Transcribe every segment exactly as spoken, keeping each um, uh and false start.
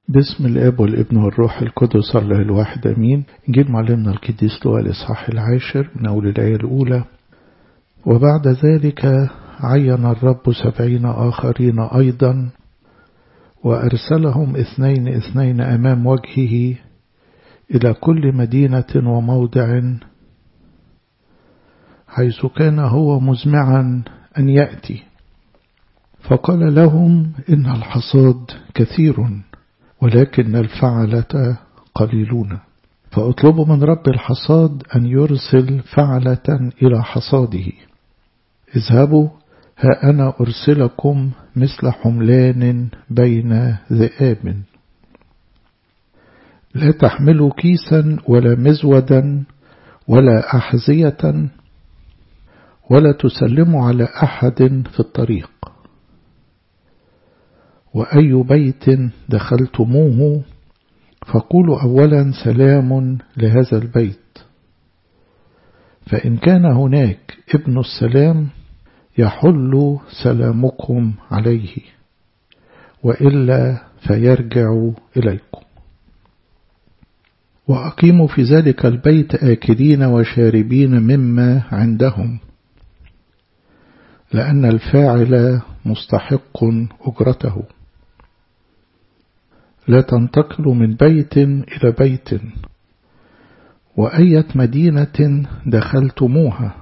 باسم الاب والابن والروح القدس الله الواحد امين. انجيل معلمنا القديس لوقا الاصحاح العاشر من اول الايه الاولى. وبعد ذلك عين الرب سبعين اخرين ايضا وارسلهم اثنين اثنين امام وجهه الى كل مدينه وموضع حيث كان هو مزمعا ان ياتي. فقال لهم إن الحصاد كثير ولكن الفعلة قليلون، فاطلبوا من رب الحصاد أن يرسل فعلة إلى حصاده. اذهبوا، ها أنا أرسلكم مثل حملان بين ذئاب. لا تحملوا كيسا ولا مزودا ولا أحذية ولا تسلموا على أحد في الطريق. وأي بيت دخلتموه فقولوا أولا سلام لهذا البيت، فإن كان هناك ابن السلام يحل سلامكم عليه، وإلا فيرجع إليكم. وأقيموا في ذلك البيت آكلين وشاربين مما عندهم، لأن الفاعل مستحق أجرته. لا تنتقلوا من بيت إلى بيت. وأية مدينة دخلتموها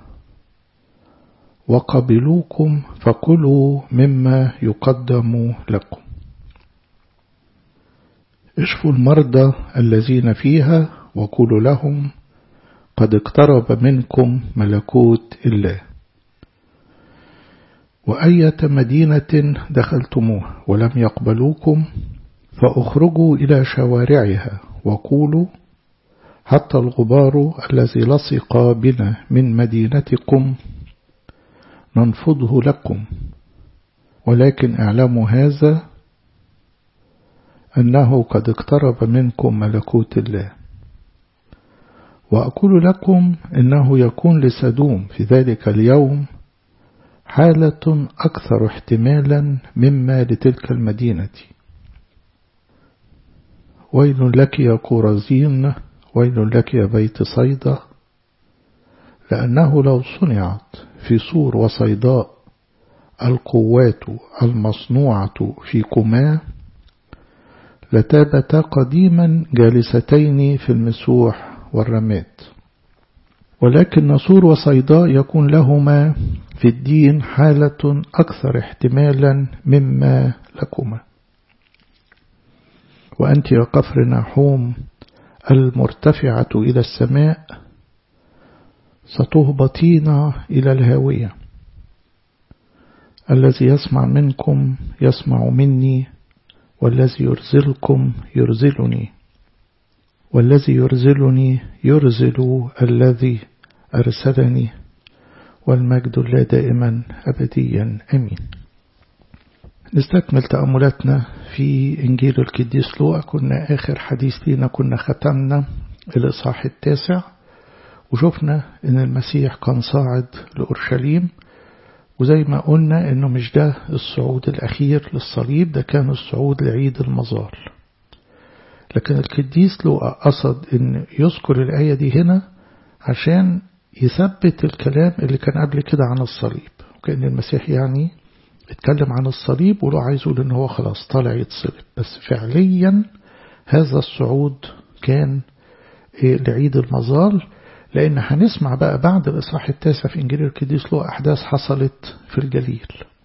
وقبلوكم فكلوا مما يقدم لكم. اشفوا المرضى الذين فيها وقولوا لهم قد اقترب منكم ملكوت الله. وأية مدينة دخلتموها ولم يقبلوكم فأخرجوا إلى شوارعها وقولوا حتى الغبار الذي لصق بنا من مدينتكم ننفضه لكم، ولكن اعلموا هذا أنه قد اقترب منكم ملكوت الله. وأقول لكم إنه يكون لسدوم في ذلك اليوم حالة أكثر احتمالا مما لتلك المدينة. ويل لك يا كورزين، ويل لك يا بيت صيدا، لأنه لو صنعت في سور وصيداء القوات المصنوعة فيكما لتابتا قديما جالستين في المسوح والرماد. ولكن سور وصيداء يكون لهما في الدين حالة أكثر احتمالا مما لكما. وأنت يا قفر ناحوم المرتفعة إلى السماء ستهبطين إلى الهاوية. الذي يسمع منكم يسمع مني، والذي يرزلكم يرزلني، والذي يرزلني يرزل الذي أرسلني، والمجد لا دائما أبديا أمين. نستكمل تأملاتنا في إنجيل القديس لوقا. كنا آخر حديث لنا كنا ختمنا الإصحاح التاسع، وشفنا إن المسيح كان صاعد لأورشليم، وزي ما قلنا إنه مش ده الصعود الأخير للصليب، ده كان الصعود لعيد المظال. لكن القديس لوقا قصد إن يذكر الآية دي هنا عشان يثبت الكلام اللي كان قبل كده عن الصليب، وكأن المسيح يعني اتكلم عن الصليب ولو عايز يقول إن هو خلاص طالع يتصلب، بس فعليا هذا الصعود كان لعيد المظال. لأن هنسمع بقى بعد الإصحاح التاسع في إنجيل القديس لوقا أحداث حصلت في الجليل،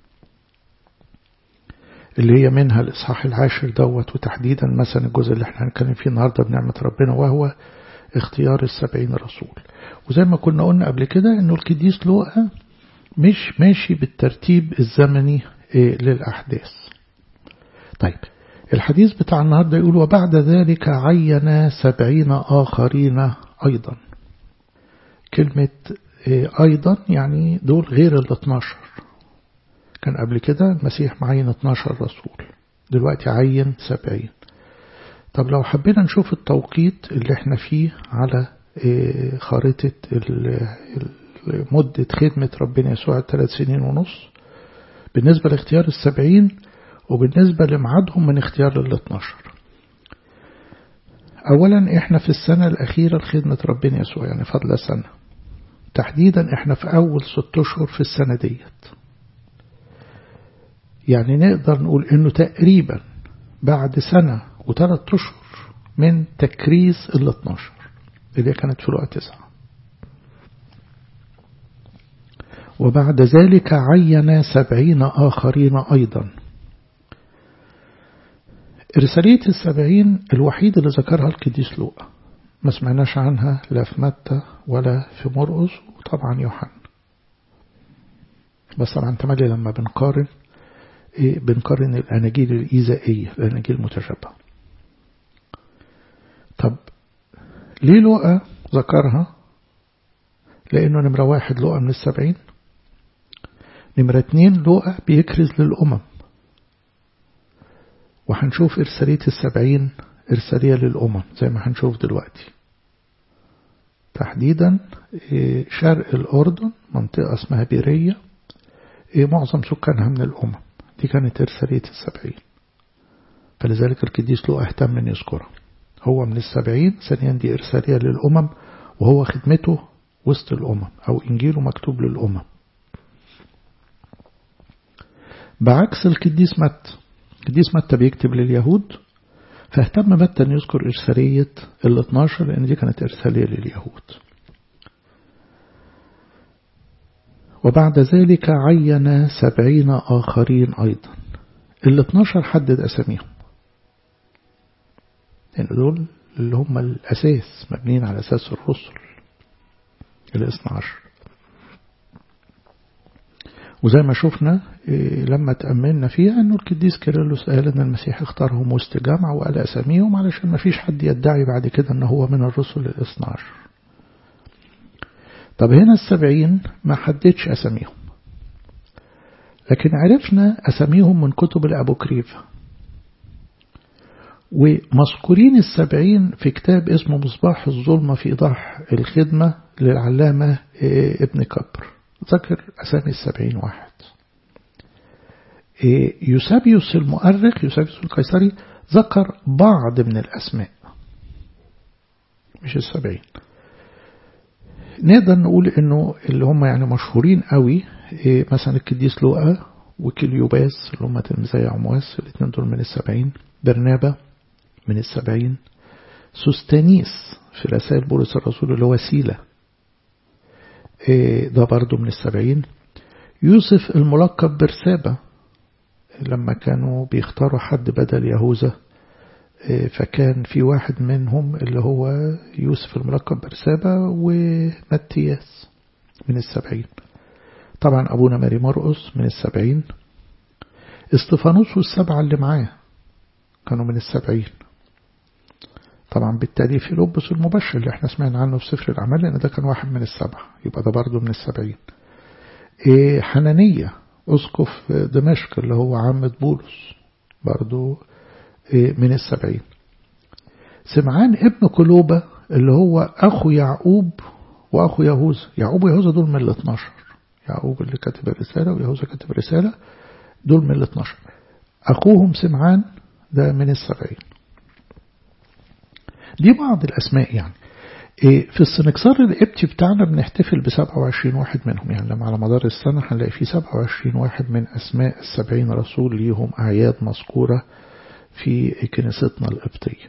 اللي هي منها الإصحاح العاشر دوت، وتحديدا مثلا الجزء اللي احنا هنتكلم فيه النهاردة بنعمة ربنا، وهو اختيار السبعين رسول. وزي ما كنا قلنا قبل كده إنه القديس لوقا مش ماشي بالترتيب الزمني للأحداث. طيب الحديث بتاع النهاردة يقول وبعد ذلك عين سبعين آخرين أيضا. كلمة أيضا يعني دول غير ال اتناشر. كان قبل كده المسيح معين اتناشر رسول، دلوقتي عين سبعين. طب لو حبينا نشوف التوقيت اللي احنا فيه على خارطة مدة خدمة ربنا يسوع ثلاث سنين ونص بالنسبة لاختيار السبعين، وبالنسبة لمعادهم من اختيار ال اتناشر. أولا إحنا في السنة الأخيرة لخدمة ربنا يسوع، يعني فضل سنة تحديدا. إحنا في أول ست أشهر في السنة ديت، يعني نقدر نقول إنه تقريبا بعد سنة وثلاث أشهر من تكريس ال اثناشر اللي كانت في لقا تسعة. وبعد ذلك عين سبعين آخرين أيضا. رسالية السبعين الوحيد اللي ذكرها القديس لوقا، ما سمعناش عنها لا في متى ولا في مرقس وطبعا يوحنا. بس طبعا تملي لما بنقارن إيه بنقارن الأناجيل الإيزائية الأناجيل المتشابهة. طب ليه لوقا ذكرها؟ لأنه نمرة واحد لوقا من السبعين، نمرة اتنين لوقا بيكرز للأمم، وهنشوف إرسالية السبعين إرسالية للأمم زي ما هنشوف دلوقتي. تحديدا شرق الأردن منطقة اسمها بيرية معظم سكانها من الأمم، دي كانت إرسالية السبعين، فلذلك القديس لوقا اهتم أن يذكرها. هو من السبعين، ثانيا دي إرسالية للأمم، وهو خدمته وسط الأمم أو إنجيله مكتوب للأمم، بعكس القديس متى. القديس متى بيكتب لليهود، فاهتم متى أن يذكر إرسالية ال اثناشر لأن دي كانت إرسالية لليهود. وبعد ذلك عين سبعين آخرين أيضا. ال اثناشر حدد أساميهم، لأن يعني دول اللي هم الأساس، مبنين على أساس الرسل الاثنى عشر. وزي ما شفنا لما تأملنا فيها أنه القديس كيرلس قال أن المسيح اختارهم وسط جامعة وقال أساميهم علشان ما فيش حد يدعي بعد كده أنه هو من الرسل الاثنى عشر. طب هنا السبعين ما حددش أساميهم، لكن عرفنا أساميهم من كتب الأبوكريفة، ومذكورين السبعين في كتاب اسمه مصباح الظلمة في إيضاح الخدمة للعلامة ابن كبر، ذكر أسامي السبعين واحد. يوسابيوس المؤرخ يوسابيوس القيصري ذكر بعض من الأسماء مش السبعين. نقدر نقول إنه اللي هم يعني مشهورين قوي مثلا القديس لوقا وكليوباس اللي هم تلميذي عمواس، الاثنين دول من السبعين. برنابا من السبعين. سوستانيس في رسائل بولس الرسول اللي هو سيلة ده برضو من السبعين. يوسف الملقب برسابة لما كانوا بيختاروا حد بدل يهوذا، فكان في واحد منهم اللي هو يوسف الملقب برسابة ومتياس من السبعين. طبعا أبونا ماري مرقس من السبعين. استفانوس والسبعة اللي معاه كانوا من السبعين. طبعا بالتالي في لبس المبشر اللي احنا سمعنا عنه في سفر الأعمال لأن ده كان واحد من السبعة، يبقى ده برضو من السبعين. إيه حنانية أسقف دمشق اللي هو عامة بولس برضو إيه من السبعين. سمعان ابن كلوبة اللي هو أخو يعقوب وأخو يهوذا. يعقوب ويهوذا دول من الاثناشر، يعقوب اللي كتب الرسالة ويهوذا كتب الرسالة، دول من الاثناشر. أخوهم سمعان ده من السبعين. دي بعض الأسماء يعني. في السنكسار القبطي بتاعنا بنحتفل بسبعة وعشرين واحد منهم، يعني لما على مدار السنة هنلاقي فيه سبعة وعشرين واحد من أسماء السبعين رسول ليهم أعياد مذكورة في كنيستنا القبطية.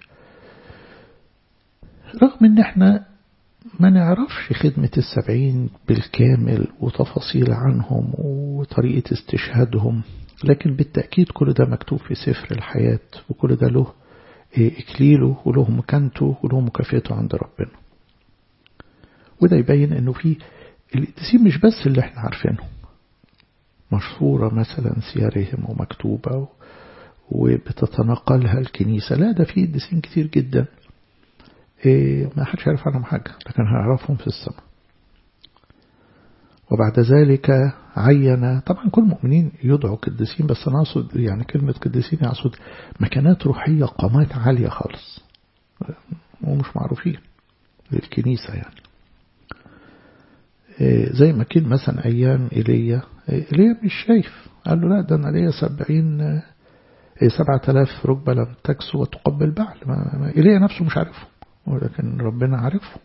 رغم ان احنا ما نعرفش خدمة السبعين بالكامل وتفاصيل عنهم وطريقة استشهادهم، لكن بالتأكيد كل ده مكتوب في سفر الحياة، وكل ده له إكليله وله مكانته وله مكافئته عند ربنا. وده يبين انه في القديسين مش بس اللي احنا عارفينهم مشهورة مثلا سيارهم ومكتوبة وبتتنقلها الكنيسة، لا ده في قديسين كتير جدا إيه ما حدش يعرف عنهم حاجة لكن هنعرفهم في السماء. وبعد ذلك عين، طبعا كل المؤمنين يدعوا قديسين، بس أنا أقصد يعني كلمة قديسين أقصد مكانات روحية قامات عالية خالص ومش معروفين للكنيسة يعني. إيه زي ما كان مثلا أيام إيليا، إيليا مش شايف، قال له لا ده أنا ليا سبعين سبعة آلاف ركبة لم تكسو وتقبل بعل، ما إيليا نفسه مش عارفه ولكن ربنا عارفه.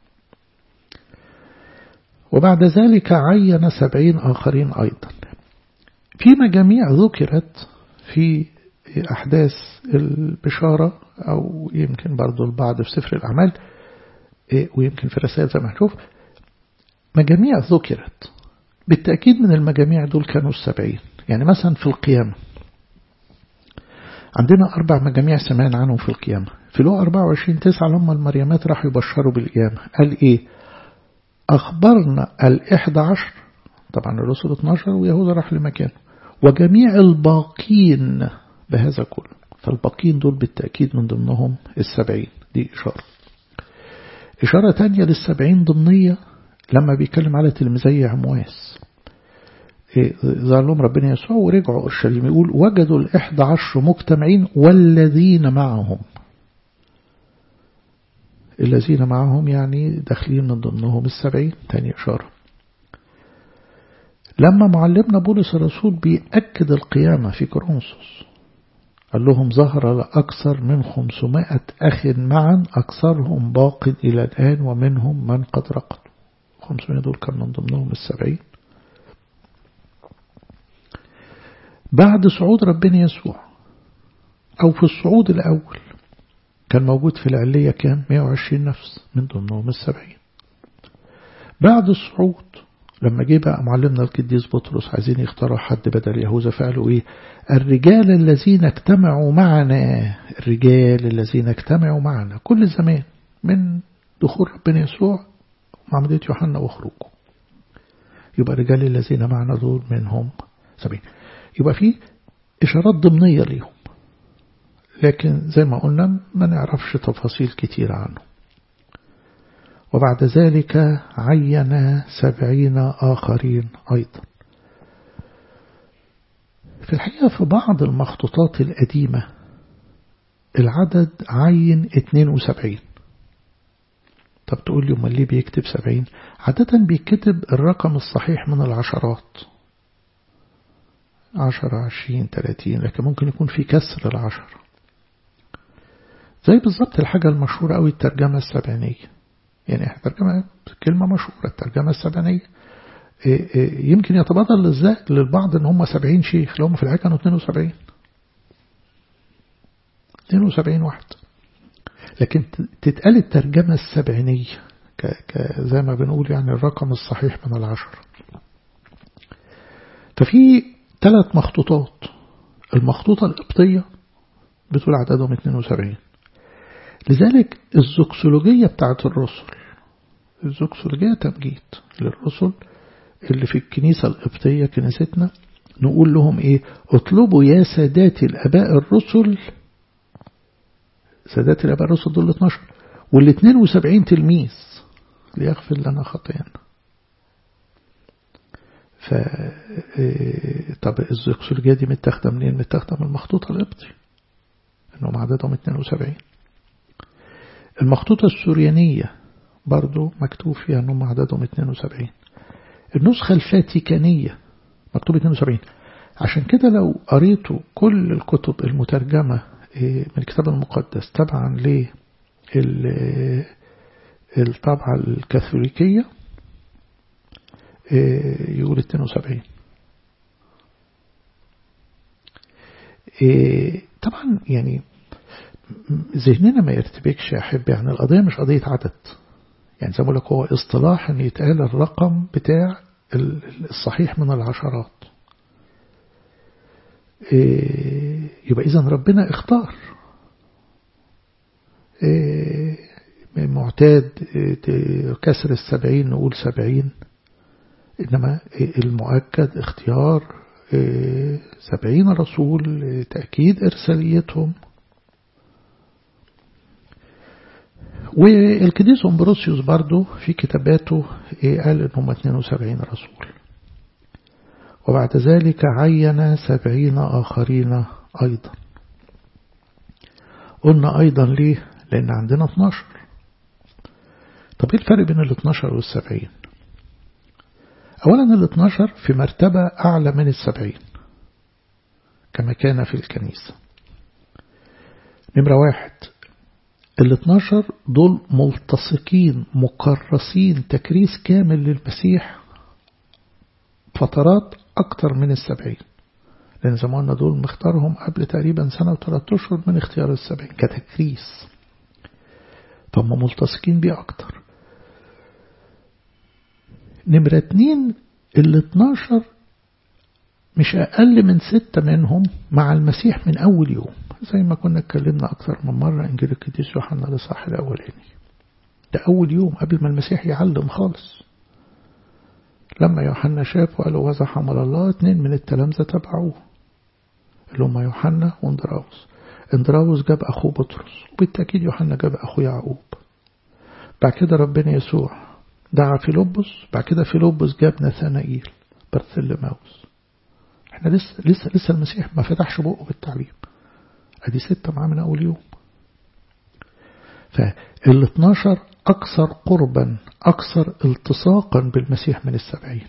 وبعد ذلك عين سبعين آخرين أيضا. في مجاميع ذكرت في أحداث البشارة أو يمكن برضو البعض في سفر الأعمال ويمكن في رسائل زي ما هنشوف، مجاميع ذكرت بالتأكيد. من المجاميع دول كانوا السبعين. يعني مثلا في القيامة عندنا أربع مجاميع سمعنا عنهم في القيامة. في لو أربعة وعشرين تسعة لما المريمات راحوا يبشروا بالقيامة قال إيه؟ أخبرنا الإحدى عشر، طبعا الرسل اثناشر ويهوذا راح لمكانه، وجميع الباقين بهذا كله. فالباقين دول بالتأكيد من ضمنهم السبعين. دي إشارة. إشارة تانية للسبعين ضمنية لما بيتكلم على تلميذي عمواس، ظهر لهم ربنا يسوع ورجعوا أورشليم، يقول وجدوا الإحدى عشر مجتمعين والذين معهم. الذين معهم يعني داخلين من ضمنهم السبعين. تاني إشارة. لما معلمنا بولس الرسول بيأكد القيامة في كورنثوس قال لهم ظهر لأكثر من خمسمائة أخ معا أكثرهم باق إلى الآن ومنهم من قد رقدوا. خمسمائة دول كان من ضمنهم السبعين. بعد صعود ربنا يسوع أو في الصعود الأول كان موجود في العلية كام؟ مئة وعشرين نفس من ضمنهم السبعين. بعد الصعود لما جه بقى معلمنا القديس بطرس عايزين يختاروا حد بدل يهوذا، فقالوا ايه؟ الرجال الذين اجتمعوا معنا. الرجال الذين اجتمعوا معنا كل زمان من دخول ربنا يسوع معمودية يوحنا وخروجه. يبقى الرجال الذين معنا دول منهم سبعين. يبقى في إشارات ضمنية ليهم، لكن زي ما قلنا ما نعرفش تفاصيل كتير عنه. وبعد ذلك عين سبعين آخرين أيضا. في الحقيقة في بعض المخطوطات القديمة العدد عين اثنين وسبعين. طب تقول لي أمال ليه بيكتب سبعين؟ عادة بيكتب الرقم الصحيح من العشرات، عشرة عشرين ثلاثين، لكن ممكن يكون في كسر العشر. زي بالضبط الحاجة المشهورة أوي الترجمة السبعينية. يعني احنا ترجمة كلمة مشهورة الترجمة السبعينية. يمكن يتبادل للذهن للبعض ان هم سبعين شيخ، لو هم في الحقيقة كانوا اثنين وسبعين اثنين وسبعين واحد، لكن تتقال الترجمة السبعينية زي ما بنقول يعني الرقم الصحيح من العشر. ففي ثلاث مخطوطات. المخطوطة القبطية بتقول عددهم اثنين وسبعين. لذلك الزوكسولوجية بتاعت الرسل، الزوكسولوجية تمجيد للرسل اللي في الكنيسة القبطية كنيستنا، نقول لهم ايه؟ اطلبوا يا سادات الاباء الرسل. سادات الاباء الرسل دول اثناشر وال اثنين وسبعين تلميذ ليغفر لنا خطايانا. ف طب الزوكسولوجية دي متاخده منين؟ متاخده من المخطوطة القبطي انهم عددهم اثنين وسبعين. المخطوطة السوريانية برضو مكتوب فيها انهم عددهم اثنين وسبعين. النسخة الفاتيكانية مكتوب اثنين وسبعين. عشان كده لو قريتوا كل الكتب المترجمة من الكتاب المقدس تبعا للطبعة الكاثوليكية يقول اثنين وسبعين. طبعا يعني ذهننا ما يرتبكش يا أحب، يعني القضية مش قضية عدد. يعني زي ما بقول لك هو اصطلاح ان يتقال الرقم بتاع الصحيح من العشرات. يبقى إذن ربنا اختار. معتاد كسر السبعين نقول سبعين، إنما المؤكد اختيار سبعين رسول تأكيد إرساليتهم. والقديس أمبروسيوس برضو في كتاباته قال إنهم اثنين وسبعين رسول. وبعد ذلك عين سبعين آخرين أيضا. قلنا أيضا ليه؟ لأن عندنا اثناشر. طب ايه الفرق بين ال اثناشر والسبعين؟ أولا ال اثناشر في مرتبة أعلى من السبعين كما كان في الكنيسة. نمرة واحد، الاثناشر دول ملتصقين مكرسين تكريس كامل للمسيح فترات أكتر من السبعين، لأن زماننا دول مختارهم قبل تقريبا سنة وثلاث أشهر من اختيار السبعين كتكريس، فهم ملتصقين بيه أكتر. نمرة اتنين، الاثناشر مش أقل من ستة منهم مع المسيح من أول يوم، زي ما كنا اتكلمنا أكثر من مرة إنجيل القديس يوحنا الإصحاح الأولاني، ده أول يوم قبل ما المسيح يعلم خالص. لما يوحنا شاف وقالوا وذا حمل الله، اتنين من التلامذة تبعوه اللي هم يوحنا واندراوس. اندراوس جاب أخوه بطرس، وبالتأكيد يوحنا جاب أخوه يعقوب. بعد كده ربنا يسوع دعا فيلبس، بعد كده فيلبس جاب ناثانائيل برثلماوس. احنا لسه لسه لسه المسيح ما فتحش بقه بالتعليم، ادي ستة معاه من اول يوم. فالاثناشر اكثر قربا اكثر التصاقا بالمسيح من السبعين.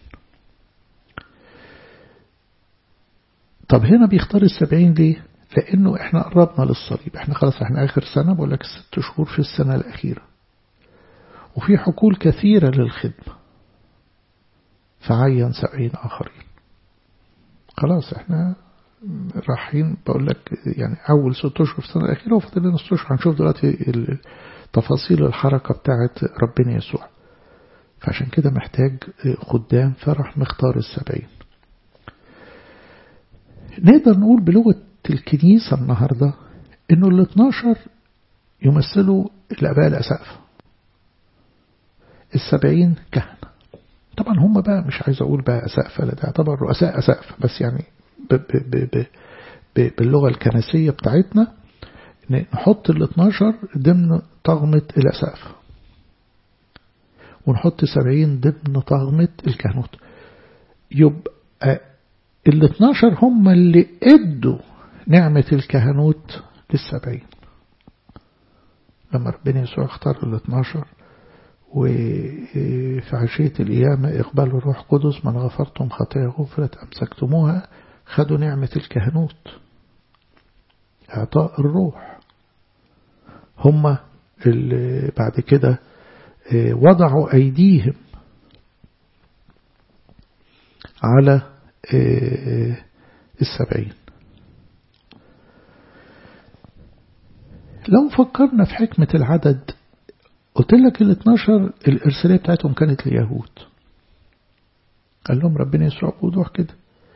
طب هنا بيختار السبعين ليه؟ لانه احنا قربنا للصليب، احنا خلاص احنا اخر سنة، بقول لك ست شهور في السنة الاخيرة، وفي حقول كثيرة للخدمة، فعين سبعين آخرين. خلاص احنا رايحين، بقول لك يعني أول ست أشهر في السنة الأخيرة، وفضل لنا ست أشهر. هنشوف دلوقتي تفاصيل الحركة بتاعت ربنا يسوع، فعشان كده محتاج خدام، فرح مختار السبعين. نقدر نقول بلغة الكنيسة النهاردة إنه الاثناشر يمثلوا الآباء الأسقفة، السبعين كهنة. طبعا هم بقى مش عايز أقول بقى أسقفة، لا ده يعتبر رؤساء أسقفة، بس يعني ب ب ب ب ب باللغة الكنسية بتاعتنا نحط الاثناشر ضمن طغمة الأسقفة، ونحط سبعين ضمن طغمة الكهنوت. يبقى الاثناشر هم اللي ادوا نعمة الكهنوت للسبعين. لما ربنا يسوع اختار الاثناشر وفي عشية القيامة اقبلوا الروح قدس من غفرتم خطايا غفرت أمسكتموها، خدوا نعمة الكهنوت إعطاء الروح. هم اللي بعد كده وضعوا أيديهم على السبعين. لو فكرنا في حكمة العدد، قلت لك الاثناشر الإرسالية بتاعتهم كانت ليهود. قال لهم ربنا يسوع بوضوح كده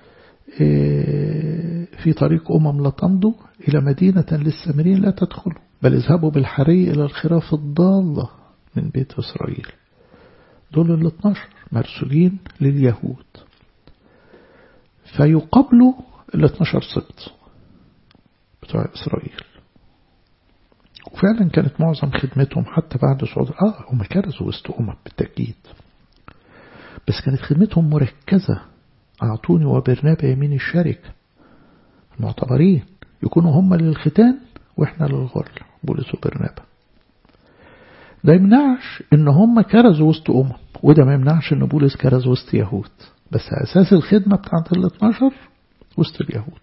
في طريق أمم لا تمضوا إلى مدينة للسامريين لا تدخلوا، بل اذهبوا بالحري إلى الخراف الضالة من بيت إسرائيل. دول الاثناشر مرسولين لليهود، فيقابلوا الاثناشر سبط بتوع إسرائيل. وفعلا كانت معظم خدمتهم حتى بعد صعود آه هم كرزوا وسط أمم بالتأكيد، بس كانت خدمتهم مركزة. أعطوني وبرنابا يمين الشركة، المعتبرين يكونوا هم للختان وإحنا للغرل، بولس وبرنابا. ده يمنعش إن هم كرزوا وسط أمم، وده ما يمنعش إن بولس كرز وسط يهود، بس أساس الخدمة بتاعت الاثناشر وسط اليهود.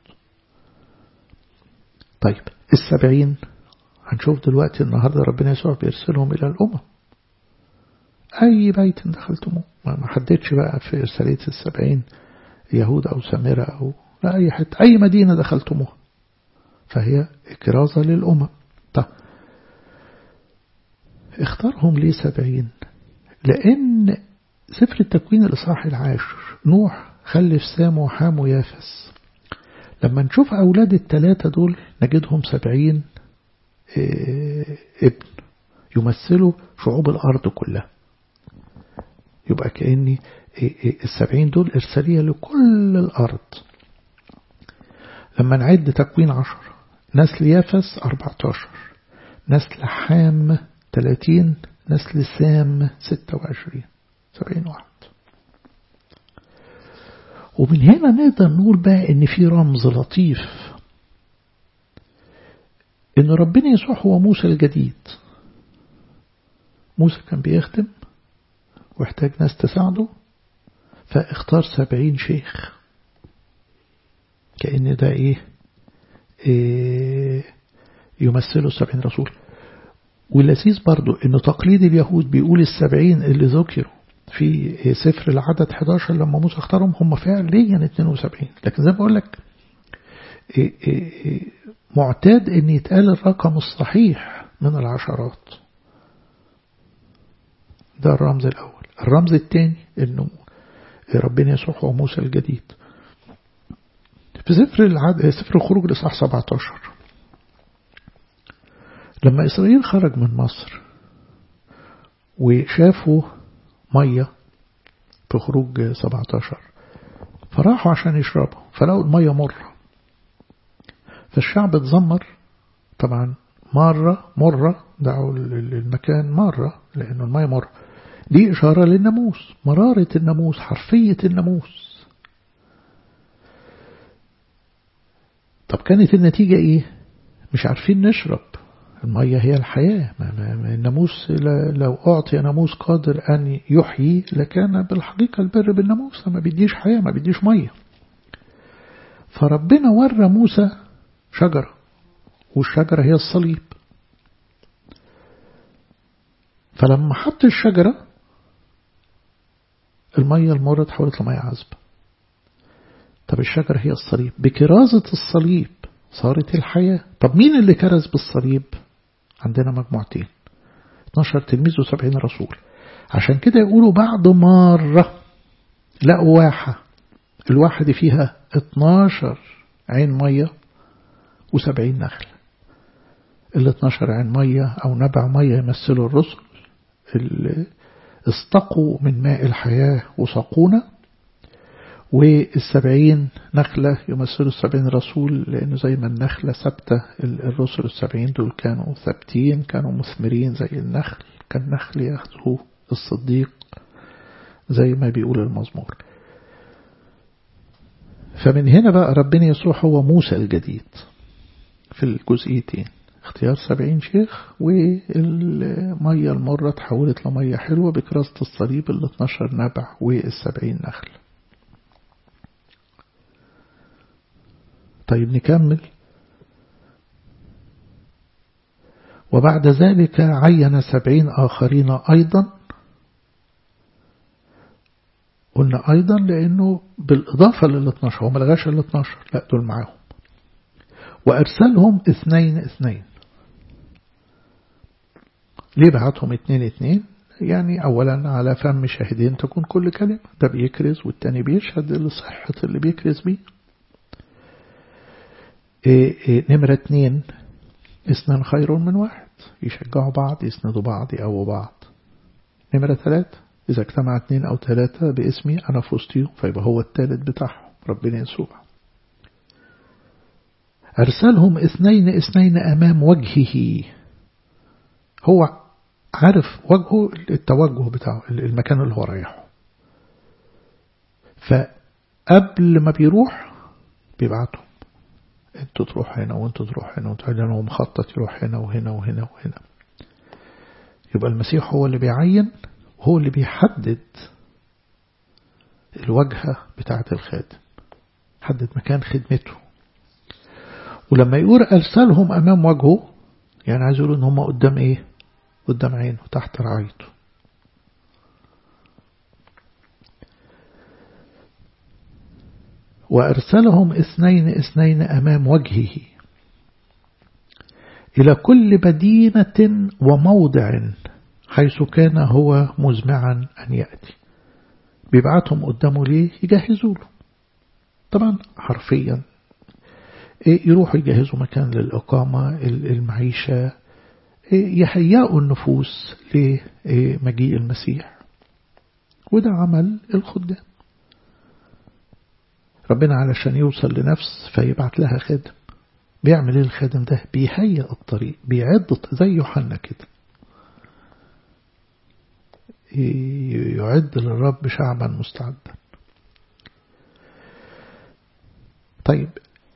طيب السبعين هنشوف دلوقتي النهاردة ربنا يسوع بيرسلهم إلى الأمم. أي بيت دخلتموه، ما حددش بقى في إرسالية السبعين يهود أو سامرة أو لا، أي حتة، أي مدينة دخلتموها فهي كرازة للأمم. طيب اختارهم ليه سبعين؟ لأن سفر التكوين الإصحاح العاشر نوح خلف سام وحام ويافس. لما نشوف أولاد الثلاثة دول نجدهم سبعين ابن يمثلوا شعوب الأرض كلها. يبقى كأني السبعين دول إرسالية لكل الأرض. لما نعد تكوين عشر، نسل يافس أربعة عشر، نسل حام ثلاثين، نسل سام ستة وعشرين، سبعين واحد. ومن هنا نقدر نقول بقى إن في رمز لطيف، إن ربنا يسوع هو موسى الجديد. موسى كان بيخدم واحتاج ناس تساعده، فاختار سبعين شيخ. كأن ده إيه, إيه يمثلوا السبعين رسول. واللذيذ برضو إن تقليد اليهود بيقول السبعين اللي ذكروا في سفر العدد إحدى عشر لما موسى اختارهم هم فعليا اثنين وسبعين، لكن زي ما بقول لك معتاد ان يتقال الرقم الصحيح من العشرات. ده الرمز الأول. الرمز الثاني انه ربنا يسوع هو موسى الجديد. في سفر العد... سفر الخروج الإصحاح سبعة عشر لما إسرائيل خرج من مصر وشافوا مية في خروج سبعة عشر فراحوا عشان يشربوا فلقوا المية مرة، فالشعب اتذمر طبعا مرة مرة دعوا المكان مرة لأنه المية مرة. دي إشارة للناموس، مرارة الناموس، حرفية الناموس. طب كانت النتيجة إيه؟ مش عارفين نشرب، المية هي الحياة. ما ما الناموس لو أعطي ناموس قادر أن يحيي لكان بالحقيقة البر بالناموس، ما بيديش حياة، ما بيديش مية. فربنا ورى موسى شجرة، والشجرة هي الصليب. فلما حط الشجرة المية المرة تحولت لمية عذبة. طب الشجرة هي الصليب، بكرازة الصليب صارت الحياة. طب مين اللي كرز بالصليب؟ عندنا مجموعتين، اثناشر تلميذ وسبعين رسول. عشان كده يقولوا بعد مرة لقوا واحة، الواحة دي فيها اتناشر عين مية وسبعين نخلة. ال اتناشر عين مية أو نبع مية يمثلوا الرسل اللي استقوا من ماء الحياة وسقونا، والسبعين نخلة يمثلوا السبعين رسول، لأنه زي ما النخلة ثابتة الرسل السبعين دول كانوا ثابتين، كانوا مثمرين زي النخل، كان نخل يأخذه الصديق زي ما بيقول المزمور. فمن هنا بقى ربنا يسوع هو موسى الجديد في الجزئيتين، اختيار سبعين شيخ والمية المرة تحولت لمية حلوة بكراسة الصليب ال اتناشر نبع والسبعين نخل. طيب نكمل. وبعد ذلك عين سبعين آخرين أيضا. قلنا أيضا لأنه بالإضافة لل اتناشر، هو ملغاش ال اتناشر، لا دول معاهم. وأرسلهم اثنين اثنين. ليه بعتهم اثنين اثنين؟ يعني أولا على فم شاهدين تكون كل كلمة، ده بيكرز والتاني بيشهد لصحة اللي بيكرز بيه. إيه إيه نمرة اتنين، اثنان خير من واحد، يشجعوا بعض، يسندوا بعض، يقووا بعض. نمرة ثلاثة، إذا اجتمع اثنين أو ثلاثة باسمي أنا في وسطهم، فيبقى هو الثالث بتاعهم ربنا يسوع. أرسلهم اثنين اثنين أمام وجهه، هو عارف وجهه، التوجه بتاعه، المكان اللي هو رايحه. فقبل ما بيروح بيبعتهم، انتوا تروح هنا وانتوا تروح هنا وانتوا هنا، ومخطط يروح هنا وهنا وهنا وهنا. يبقى المسيح هو اللي بيعين وهو اللي بيحدد الوجهة بتاعة الخادم، حدد مكان خدمته. ولما يقول أرسلهم أمام وجهه يعني عايز يقولوا ان هم قدام ايه؟ قدام عينه، تحت رعايته. وأرسلهم اثنين اثنين أمام وجهه إلى كل مدينة وموضع حيث كان هو مزمعا أن يأتي. بيبعتهم قدامه ليه؟ يجهزوا له. طبعا حرفيا يروحوا يجهزوا مكان للإقامة، المعيشة، يهيئوا النفوس لمجيء المسيح. وده عمل الخدام. ربنا علشان يوصل لنفس فيبعت لها خادم. بيعمل ايه الخادم ده؟ بيهيئ الطريق، بيعد زي يوحنا كده، يعد للرب شعبا مستعدا. طيب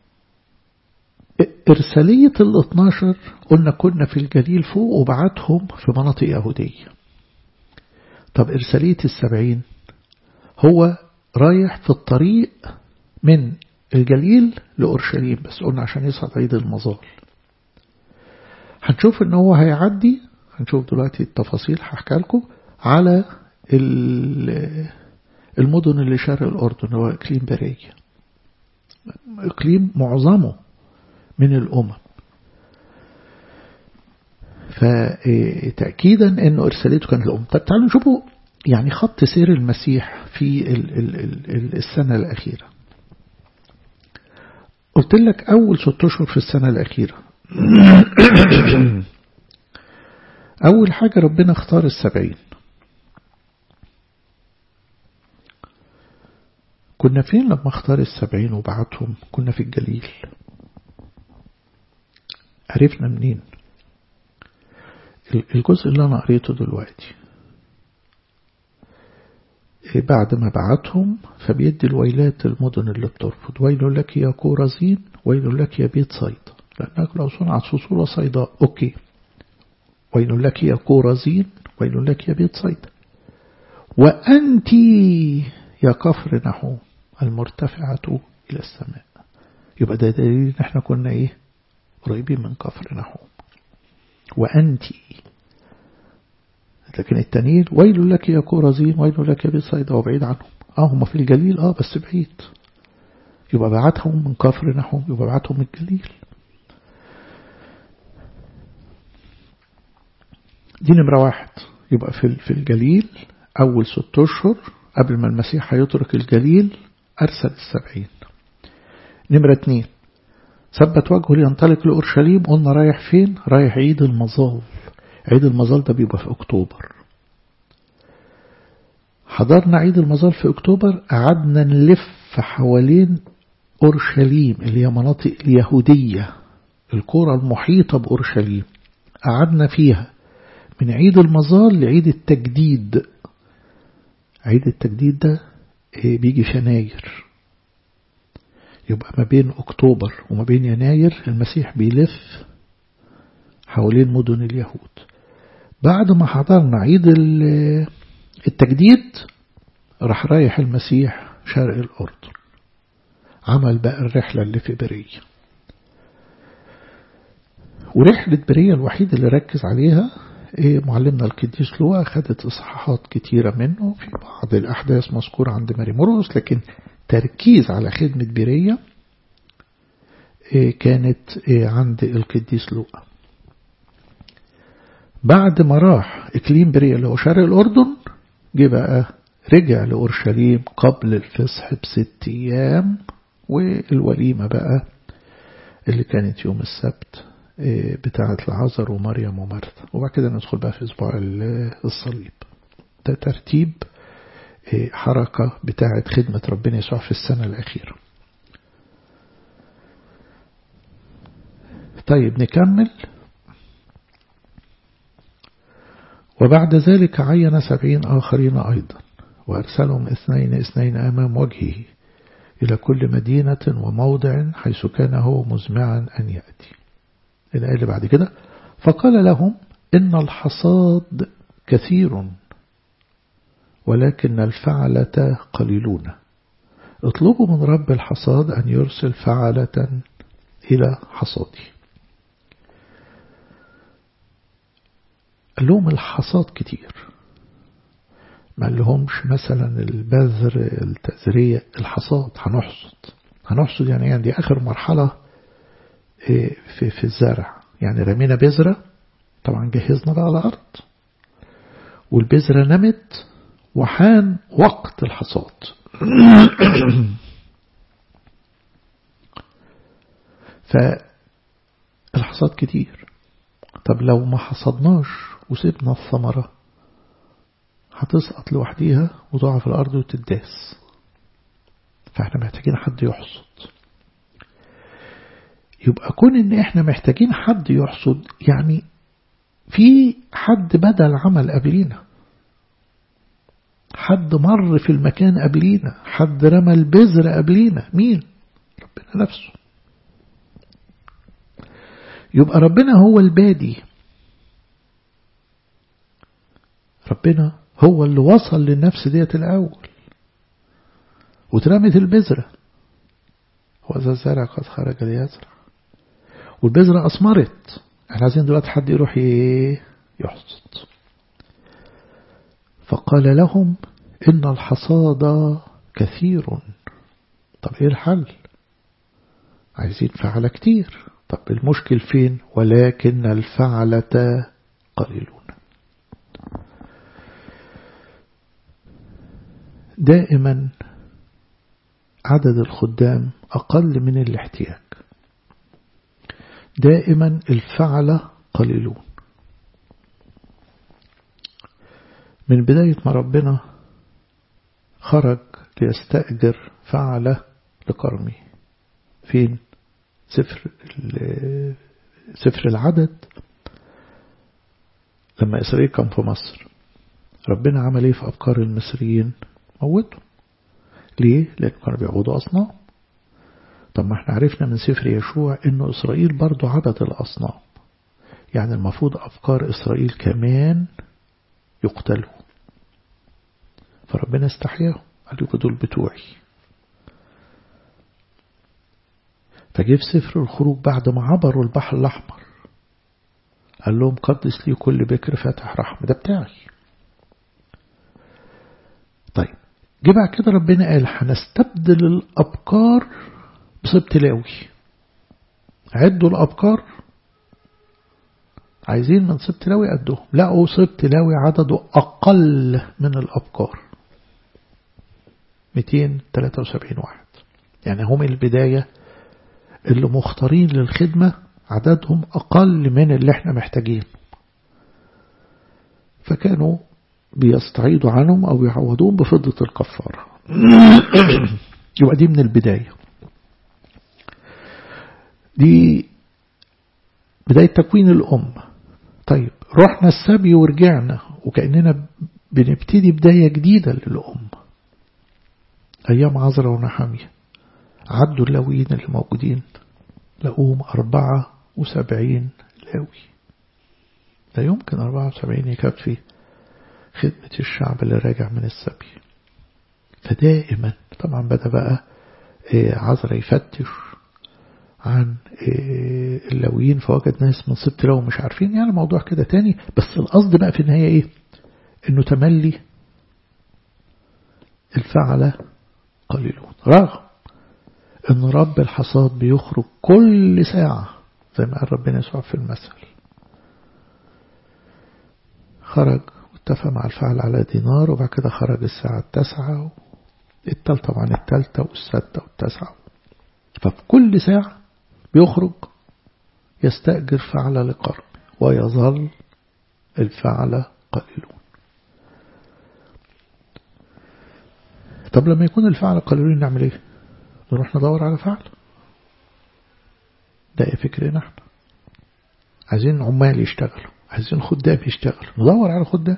إرسالية الاثناشر قلنا كنا في الجليل فوق وبعتهم في مناطق يهودية. طب إرسالية السبعين هو رايح في الطريق من الجليل لأورشليم، بس قلنا عشان يصعد عيد المظال. هنشوف ان هو هيعدي، هنشوف دلوقتي التفاصيل هحكي لكم على المدن اللي شرق الأردن، هو إقليم برية، إقليم معظمه من الأمم. فتأكيدا أنه إرسالته كانت الأمم. طب تعالوا نشوفوا يعني خط سير المسيح في السنة الأخيرة. قلت لك أول ست أشهر في السنة الأخيرة أول حاجة ربنا اختار السبعين. كنا فين لما اختار السبعين وبعتهم؟ كنا في الجليل. عرفنا منين؟ الجزء اللي أنا قريته دلوقتي، بعد ما بعتهم فبيدي الويلات المدن اللي بترفض. ويل لك يا كورزين، ويل لك يا بيت صيدا، لأنك لو صنعت فصول صيداء أوكي. ويل لك يا كورزين، ويل لك يا بيت صيدا، وأنت يا كفر نحوم المرتفعة إلى السماء. يبقى ده دليل إن احنا كنا إيه؟ قريبين من كفر نحوم. وأنت، لكن التانيين ويل لك يا كورزين، ويل لك يا بيت صيدا، وبعيد عنهم. اه هم في الجليل اه بس بعيد. يبقى بعتهم من كفر نحوم، يبقى بعتهم من الجليل. دي نمرة واحد. يبقى في في الجليل أول ست أشهر قبل ما المسيح هيترك الجليل أرسل السبعين. نمرة اتنين، ثبت وجهه لينطلق لأورشليم. قلنا رايح فين؟ رايح عيد المظال. عيد المظال ده بيبقى في أكتوبر. حضرنا عيد المظال في أكتوبر، قعدنا نلف حوالين أورشليم اللي هي مناطق اليهودية، القرى المحيطة بأورشليم. قعدنا فيها من عيد المظال لعيد التجديد. عيد التجديد ده بيجي في يناير. يبقى ما بين أكتوبر وما بين يناير المسيح بيلف حوالين مدن اليهود. بعد ما حضرنا عيد التجديد راح رايح المسيح شرق الأردن، عمل بقى الرحلة اللي في برية. ورحلة برية الوحيدة اللي ركز عليها معلمنا القديس لوقا، خدت إصحاحات كتيرة منه، في بعض الأحداث مذكورة عند ماري مرقس، لكن تركيز على خدمة برية كانت عند القديس لوقا. بعد ما راح إقليم برية اللي هو شرق الأردن، جه بقى رجع لأورشليم قبل الفصح بست أيام، والوليمة بقى اللي كانت يوم السبت بتاعة العذر ومريم ومرثا. وبعد كده ندخل بقى في أسبوع الصليب. ده ترتيب حركة بتاعة خدمة ربنا يسوع في السنة الأخيرة. طيب نكمل. وبعد ذلك عين سبعين آخرين أيضا، وأرسلهم اثنين اثنين أمام وجهه إلى كل مدينة وموضع حيث كان هو مزمعا أن يأتي. الآية اللي بعد كده، فقال لهم إن الحصاد كثير ولكن الفعلة قليلون. اطلبوا من رب الحصاد أن يرسل فعلة إلى حصاده. قال لهم الحصاد كتير، ما لهمش مثلا البذر التزرية، الحصاد هنحصد. هنحصد يعني يعني دي آخر مرحلة في في الزرع. يعني رمينا بذرة، طبعا جهزنا بقى على الأرض، والبذرة نمت وحان وقت الحصاد. فالحصاد كتير. طب لو ما حصدناش وسيبنا الثمرة هتسقط لوحديها وتقع في الأرض وتداس. فاحنا محتاجين حد يحصد. يبقى كون ان احنا محتاجين حد يحصد، يعني في حد بدأ العمل قبلينا، حد مر في المكان قبلينا، حد رمى البذر قبلينا. مين؟ ربنا نفسه. يبقى ربنا هو البادي، ربنا هو اللي وصل للنفس ديت الأول وترمت البذرة. وإذا الزرع قد خرج ليزرع، والبذرة أثمرت. احنا عايزين دلوقتي حد يروح يحصد. فقال لهم إن الحصاد كثير. طب إيه الحل؟ عايزين فعلة كتير. طب المشكل فين؟ ولكن الفعلة قليلون. دائما عدد الخدام أقل من الاحتياج. دائما الفعلة قليلون. من بداية ما ربنا خرج ليستأجر فعلة لكرمه فين؟ سفر سفر العدد. لما إسرائيل كان في مصر ربنا عمل ايه في أفكار المصريين؟ موتوا. ليه؟ لأن كانوا بيعبدوا أصنام. طب ما احنا عرفنا من سفر يشوع إنه إسرائيل برضو عبد الأصنام، يعني المفروض أفكار إسرائيل كمان يقتلوا. فربنا استحياهم، قال لكم دول بتوعي. فجي في سفر الخروج بعد ما عبروا البحر الأحمر قال لهم قدس لي كل بكر فاتح رحمة، ده بتاعي. طيب جه بعد كده ربنا قال هنستبدل الأبكار بسبط لاوي. عدوا الأبكار، عايزين من سبط لاوي قدهم، لقوا سبط لاوي عدده أقل من الأبكار مئتين وثلاثة وسبعين واحد. يعني هم البداية اللي مختارين للخدمة عددهم أقل من اللي احنا محتاجين، فكانوا بيستعيدوا عنهم أو يعوضون بفضة الكفارة. يبقى دي من البداية، دي بداية تكوين الأمة. طيب رحنا السبي ورجعنا وكأننا بنبتدي بداية جديدة للأمة. أيام عزرا ونحمية عدوا اللاويين اللي موجودين لقوهم أربعة وسبعين لاوي. لا يمكن أربعة وسبعين يكفي خدمة الشعب اللي راجع من السبي. فدائما طبعا بدأ بقى عزرا يفتش عن اللاويين فوجد ناس من سبط لاوي مش عارفين، يعني موضوع كده تاني. بس القصد بقى في النهاية ايه؟ انه تملي الفعلة قليلون، رغم ان رب الحصاد بيخرج كل ساعة زي ما قال ربنا يسوع في المثل. خرج واتفق مع الفعل على دينار، وبعد كده خرج الساعة التاسعة التالتة طبعا التالتة والستة والتاسعة. ففي كل ساعة بيخرج يستأجر فعلة لقرن ويظل الفعلة قليلون. طب لما يكون الفعلة قليلون نعمل ايه؟ نروح ندور على فعل. ده فكرنا احنا، عايزين عمال يشتغلوا، عايزين خدام يشتغلوا، ندور على خدام.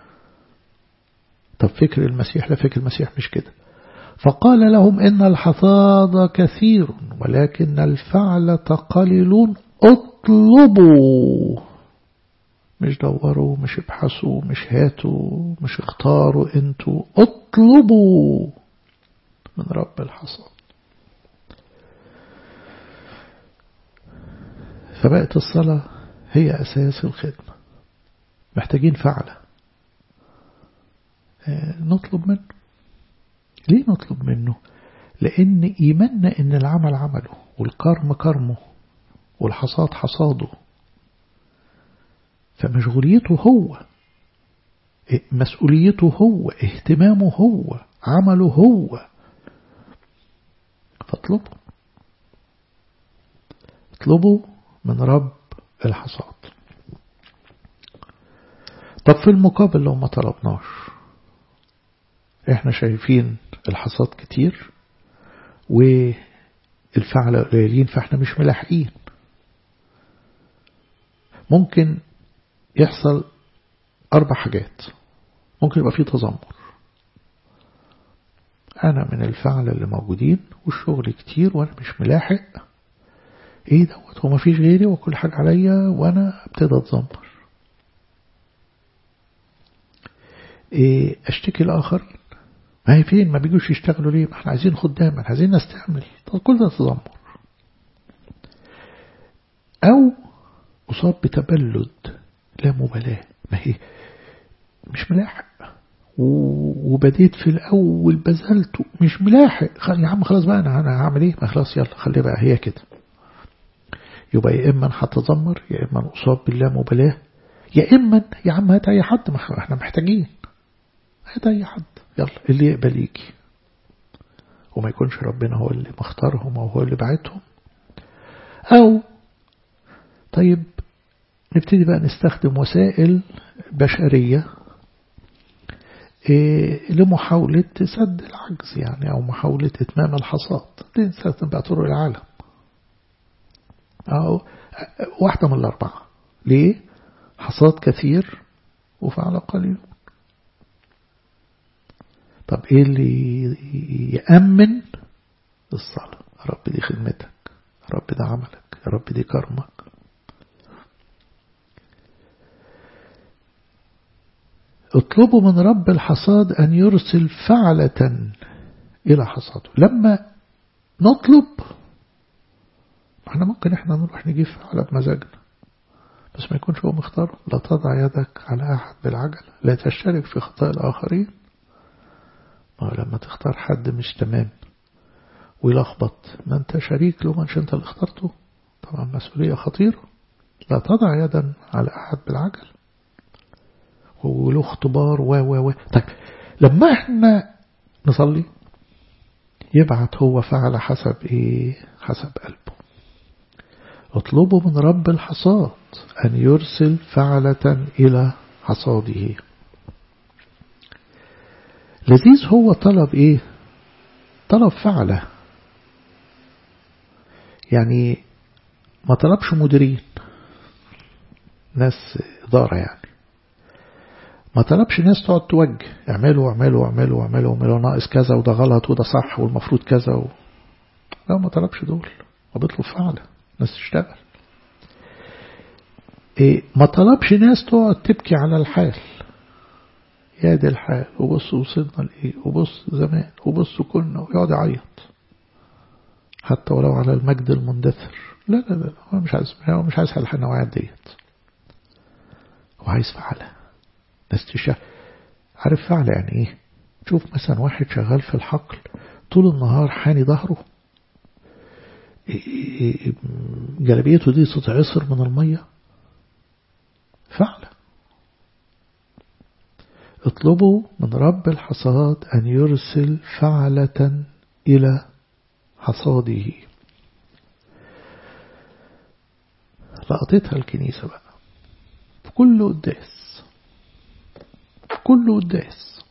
طب فكر المسيح لا، فكر المسيح مش كده. فقال لهم إن الحصاد كثير ولكن الفعلة قليلون، اطلبوا. مش دوروا، مش ابحثوا، مش هاتوا، مش اختاروا، انتوا اطلبوا من رب الحصاد. فبقت الصلاة هي أساس الخدمة. محتاجين فعلة نطلب منه. ليه نطلب منه؟ لأن إيماننا إن العمل عمله والكرم كرمه والحصاد حصاده. فمشغوليته هو، مسؤوليته هو، اهتمامه هو، عمله هو. فاطلبوا اطلبوا من رب الحصاد. طب في المقابل لو ما طلبناش، احنا شايفين الحصاد كتير والفعل قليلين فاحنا مش ملاحقين. ممكن يحصل أربع حاجات. ممكن يبقى فيه تذمر، أنا من الفعل اللي موجودين والشغل كتير وأنا مش ملاحق، إيه دوت، هو مفيش غيري وكل حاجة عليا، وأنا ابتدى أتذمر. إيه، أشتكي الآخرين، ما هي فين، ما بيجوش يشتغلوا ليه، ما احنا عايزين خدام، احنا عايزين نستعمل. طب كل ده تذمر. أو أصاب بتبلد لا مبالاة، ما هي مش ملاحق، وبديت في الأول بذلته مش ملاحق، يا عم خلاص بقى أنا أنا هعمل إيه؟ ما خلاص يلا خلي بقى هي كده. يبقى يا إما هتذمر، يا إما أصاب باللا مبالاة، يا إما يا عم هات أي حد، ما إحنا محتاجين، هات أي حد يلا اللي يقبل يجي، وما يكونش ربنا هو اللي مختارهم أو هو اللي بعتهم. أو طيب نبتدي بقى نستخدم وسائل بشرية إيه لمحاولة سد العجز يعني، أو محاولة إتمام الحصاد. دي نستخدم بقى طرق العالم، أو واحدة من الأربعة. ليه؟ حصاد كثير وفعل قليل. طب إيه اللي يأمن؟ الصلاة. يا رب دي خدمتك، يا رب ده عملك، يا رب دي كرمك. اطلبوا من رب الحصاد أن يرسل فعلة إلى حصاده. لما نطلب احنا ممكن احنا نروح نجيب فعلة بمزاجنا، بس ما يكونش هو مختار. لا تضع يدك على أحد بالعجل، لا تشترك في خطاء الآخرين. ما لما تختار حد مش تمام ويلخبط، ما انت شريك له، ما انت اللي اخترته، طبعا مسؤولية خطيرة. لا تضع يدا على أحد بالعجل، وله اختبار و و و طيب لما احنا نصلي يبعت هو فعل حسب ايه؟ حسب قلبه. اطلبوا من رب الحصاد أن يرسل فعلة إلى حصاده. لذيذ هو طلب ايه؟ طلب فعلة، يعني ما طلبش مديرين ناس إدارة، يعني ما طلبش ناس تقعد توجه اعملوا اعملوا اعملوا اعملوا اعملوا ناقص كذا وده غلط وده صح والمفروض كذا و... لا ما طلبش دول، وبيطلب فعلة ناس تشتغل. إيه ما طلبش ناس تقعد تبكي على الحال، يا دي الحال وبص وصلنا لإيه وبص زمان وبص كنا، ويقعد يعيط حتى ولو على المجد المندثر. لا لا لا هو مش عايز، هو مش عايز النوعيات ديت، هو عايز فعلة ناس تشتغل. عارف فعلة يعني ايه؟ شوف مثلا واحد شغال في الحقل طول النهار حاني ظهره، جلبيته دي تتعصر من المية، فعلة. اطلبوا من رب الحصاد أن يرسل فعلة إلى حصاده. لقطتها الكنيسة بقى في كل قداس، في كل قداس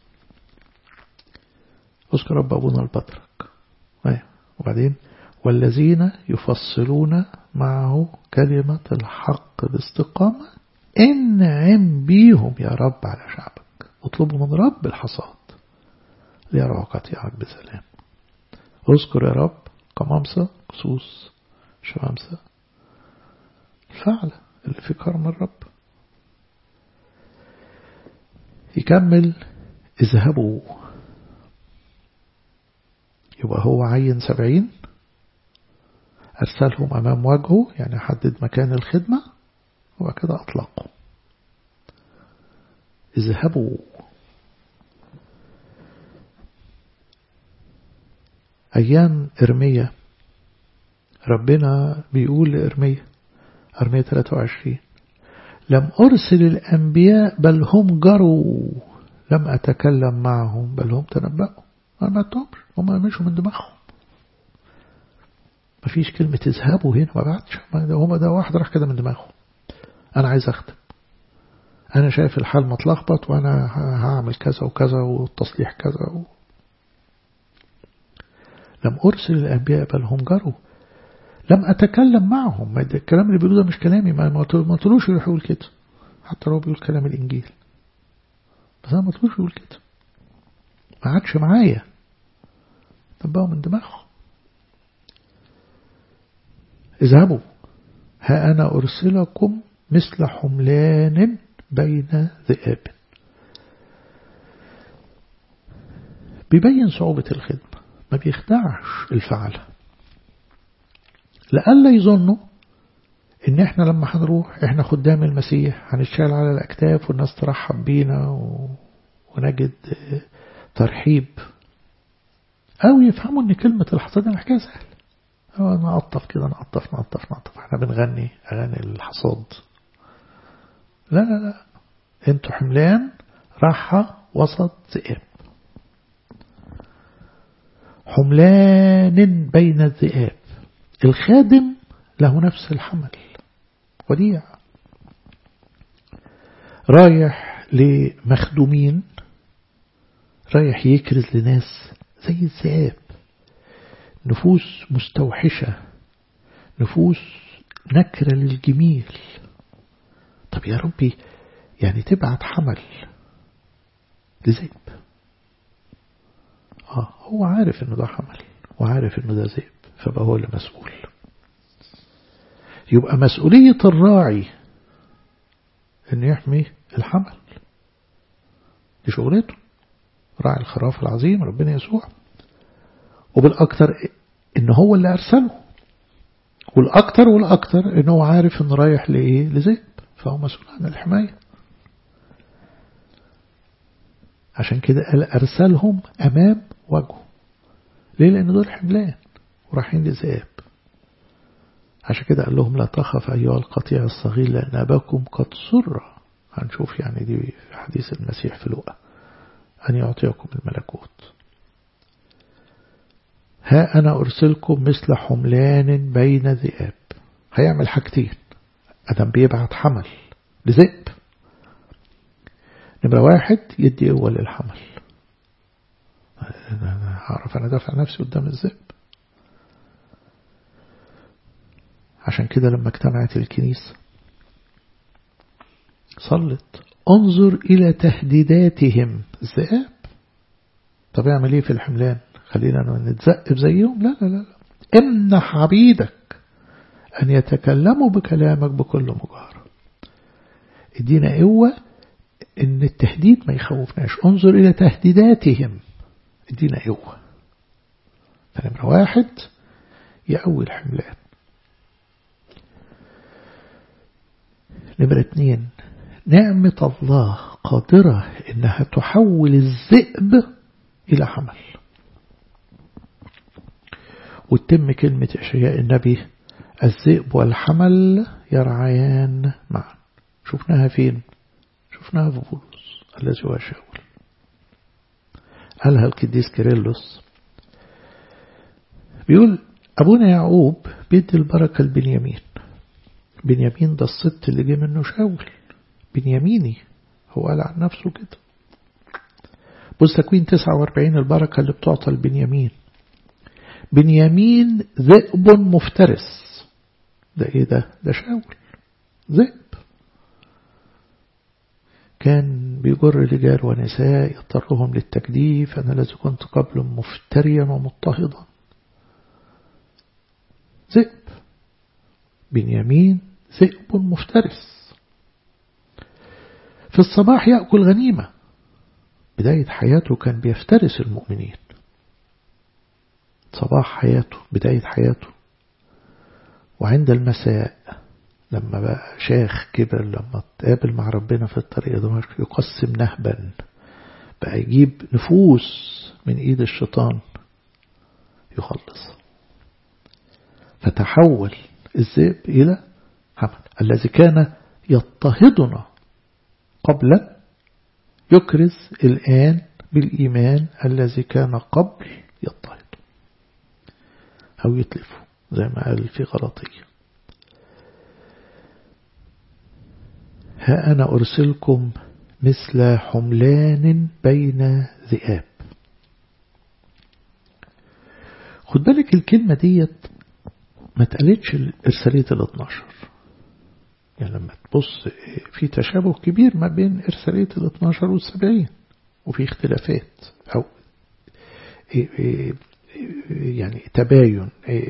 اذكر رب أبونا البطرك، وبعدين والذين يفصلون معه كلمة الحق باستقامة انعم بيهم يا رب على شعبك. اطلبوا من رب الحصاد ليرعى قطيعك بسلام. اذكر يا رب قمامسة كسوس شمامسة، الفعلة اللي في كرم الرب. يكمل اذهبوا، يبقى هو عين سبعين أرسلهم أمام وجهه، يعني حدد مكان الخدمة وكده أطلقوا. اذهبوا. أيام إرميا ربنا بيقول لإرميا، إرميا ثلاثة وعشرين لم أرسل الأنبياء بل هم جروا، لم أتكلم معهم بل هم تنبأوا. ما بعتهمش، هم مشوا من دماغهم. ما فيش كلمة اذهبوا هنا، ما بعتش، هم ده واحد راح كده من دماغهم. أنا عايز أخدم، أنا شايف الحال متلخبط وأنا هعمل كذا وكذا والتصليح كذا و... لم أرسل الأنبياء بل هم جروا، لم أتكلم معهم. ما الكلام اللي بيقولوه ده مش كلامي، ما طلوش يروح يقول كده، حتى لو بيقول كلام الإنجيل، بس أنا ما طلوش يقول كده، ما عادش معايا، تبقوا من دماغهم. اذهبوا ها أنا أرسلكم مثل حملان بين ذئاب. بيبين صعوبة الخدمة، ما بيخدعش الفعل، لألا يظنوا إن إحنا لما هنروح إحنا خدام المسيح هنتشال على الأكتاف والناس ترحب بينا و... ونجد ترحيب، أو يفهموا إن كلمة الحصاد دي حكاية سهلة، أو نقطف كده نقطف نقطف نقطف إحنا بنغني أغاني الحصاد. لا لا لا، أنتوا حملان راحة وسط ذئاب، حملان بين الذئاب. الخادم له نفس الحمل، وديع رايح لمخدومين، رايح يكرز لناس زي الذئاب، نفوس مستوحشة، نفوس نكرة للجميل. طب يا ربي يعني تبعت حمل لذئب؟ آه هو عارف انه ده حمل وعارف انه ده ذئب، فبقى هو اللي مسؤول. يبقى مسؤولية الراعي انه يحمي الحمل، دي شغلته، راعي الخراف العظيم ربنا يسوع. وبالأكثر إن هو اللي أرسله، والأكثر والأكثر إنه هو عارف إنه رايح لإيه لذئب، فهو مسؤول عن الحماية. عشان كده قال أرسلهم أمام وجهه. ليه؟ لأن دول حملان ورايحين لذئاب. عشان كده قال لهم لا تخف أيها القطيع الصغير لأن أباكم قد سر، هنشوف يعني دي في حديث المسيح في لوقا، أن يعطيكم الملكوت. ها أنا أرسلكم مثل حملان بين ذئاب. هيعمل حاجتين أدم بيبعت حمل لذئب. نمرة واحد يدي قوة للحمل، أنا هعرف أنا دافع نفسي قدام الذئب. عشان كده لما اجتمعت الكنيسة صلت انظر إلى تهديداتهم الذئاب. طب اعمل ايه في الحملان؟ خلينا نتزقب زيهم؟ لا لا لا، امنح عبيدك أن يتكلموا بكلامك بكل مجاهرة. ادينا قوة ان التهديد ما يخوفناش. انظر إلى تهديداتهم، ادينا قوة. فنمرة واحد يقوي الحملان. نمرة اتنين نعمة الله قادرة انها تحول الذئب إلى حمل. وتتم كلمة إشعياء النبي الذئب والحمل يرعيان معا. شفناها فين؟ شفناها في بولس الذي هو شاول. قالها القديس كيرلس، بيقول أبونا يعقوب بيدي البركة لبنيامين. بنيامين ده الصت اللي جه منه شاول، بنياميني، هو قال عن نفسه كده. بص تكوين تسعة وأربعين البركة اللي بتعطى لبنيامين. بنيامين ذئب مفترس. ده ايه ده؟ ده شاول ذئب، كان بيجر رجال ونساء يضطرهم للتكديف. أنا الذي كنت قبل مفتريا ومضطهدا. ذئب. بنيامين ذئب مفترس. في الصباح يأكل غنيمة. بداية حياته كان بيفترس المؤمنين. صباح حياته، بداية حياته. وعند المساء لما بقى شيخ كبر، لما تقابل مع ربنا في الطريق دمشق يقسم نهبا، بقى يجيب نفوس من ايد الشيطان يخلص. فتحول الذئب إلى حمل. الذي كان يضطهدنا قبل يكرز الآن بالإيمان الذي كان قبل يضطهد أو يتلفه زي ما قال في غلطية. ها أنا أرسلكم مثل حملان بين ذئاب. خد بالك الكلمة ديت ما تقلتش إرسالية الاثناشر. يعني لما تبص في تشابه كبير ما بين إرسالية الاثناشر والسبعين، وفي اختلافات أو يعني تباين.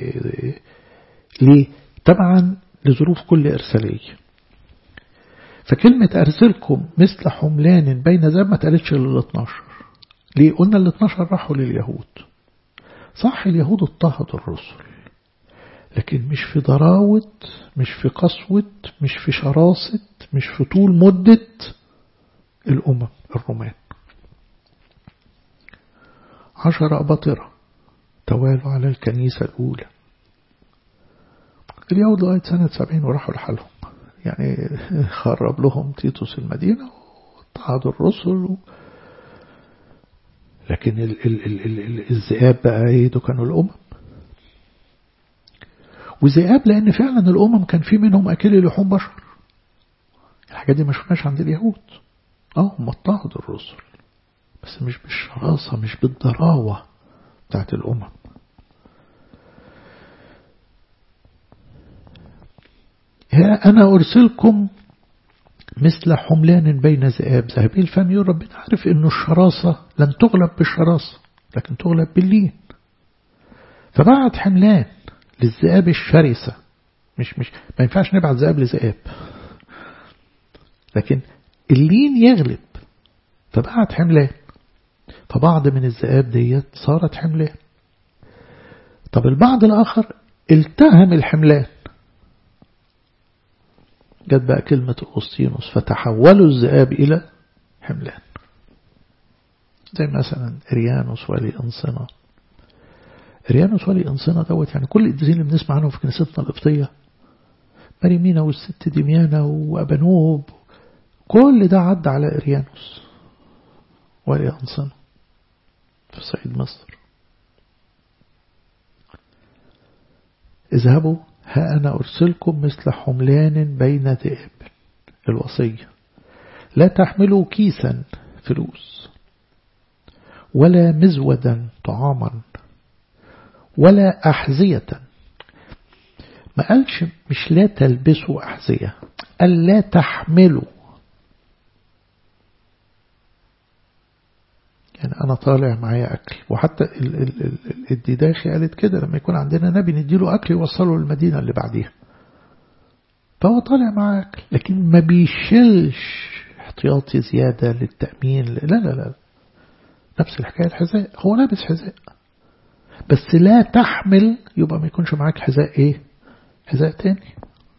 ليه؟ طبعا لظروف كل إرسالية. فكلمة أرسلكم مثل حملان بين ذئاب ما تقلتش للاثناشر. ليه؟ قلنا الاثناشر راحوا لليهود. صح اليهود اضطهدوا الرسل، لكن مش في ضراوة، مش في قسوة، مش في شراسة، مش في طول مدة الأمم الرومان. عشر أباطرة توالوا على الكنيسة الأولى. اليهود لغاية سنة سبعين وراحوا لحالهم، يعني خرب لهم تيتوس المدينة واضطهدوا الرسل. لكن ال ال ال ال ال الذئاب بقى ايه؟ دول كانوا الأمم. وذئاب لأن فعلا الأمم كان في منهم أكل لحوم بشر. الحاجات دي ما شفناش عند اليهود. اه هم اضطهدوا الرسل بس مش بالشراسة، مش بالضراوة بتاعت الأمم. ها أنا أرسلكم مثل حملان بين ذئاب ذهبي الفم. يقول ربنا عارف إنه الشراسة لن تغلب بالشراسة لكن تغلب باللين، فبعت حملان للذئاب الشرسة. مش مش ما ينفعش نبعت ذئاب لذئاب، لكن اللين يغلب، فبعت حملان. فبعض من الذئاب ديت صارت حملان. طب البعض الآخر التهم الحملان، جت بقى كلمة أغسطينوس فتحولوا الذئاب إلى حملان، زي مثلا إريانوس ولي أنصنة. إريانوس ولي أنصنة دوت يعني كل القديسين اللي بنسمع عنهم في كنيستنا القبطية، مريمينا والست دميانة وأبانوب، كل ده عدى على إريانوس ولي أنصنة في صعيد مصر. اذهبوا ها أنا أرسلكم مثل حملان بين ذئاب. الوصية لا تحملوا كيسا فلوس ولا مزودا طعاما ولا أحذية. ما قالش مش لا تلبسوا أحذية، قال لا تحملوا. يعني أنا طالع معايا أكل، وحتى الديداخي قالت كده لما يكون عندنا نبي نديله أكل يوصله للمدينة اللي بعديها، فهو طالع معاه أكل لكن ما بيشيلش احتياطي زيادة للتأمين. لا لا لا، نفس الحكاية الحذاء، هو لابس حذاء بس لا تحمل، يبقى ما يكونش معاك حذاء ايه؟ حذاء تاني.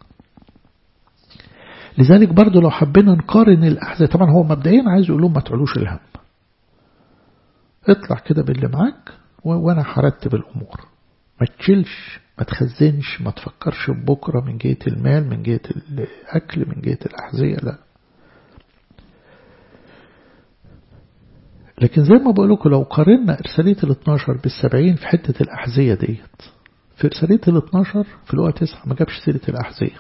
لذلك برضو لو حبينا نقارن الأحذية، طبعا هو مبدئيا عايز يقول لهم ما تعلوش الهم، اطلع كده باللي معاك وانا هرتب الامور، ما تشيلش، ما تخزنش، ما تفكرش ببكرة من جهة المال، من جهة الأكل، من جهة الأحذية، لا. لكن زي ما بقولكم لو قارنا إرسالية الاثناشر بالسبعين في حتة الأحذية ديت، في إرسالية الاثناشر في الوقت تسعة ما جابش سيرة الأحذية،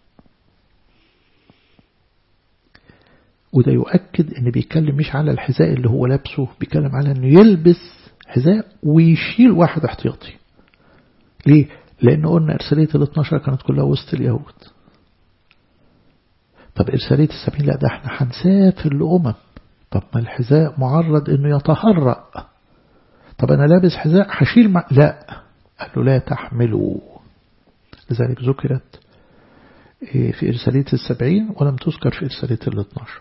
وده يؤكد ان بيتكلم مش على الحذاء اللي هو لابسه، بيتكلم على انه يلبس حذاء ويشيل واحد احتياطي. ليه؟ لأنه قلنا إرسالية الاثناشر كانت كلها وسط اليهود. طب إرسالية السبعين لا، ده احنا هنسافر لأمم. طب ما الحذاء معرض انه يتهرأ، طب انا لابس حذاء هشيل مع... لا، قال له لا تحملوا. لذلك ذكرت في إرسالية السبعين ولم تذكر في إرسالية الاثناشر.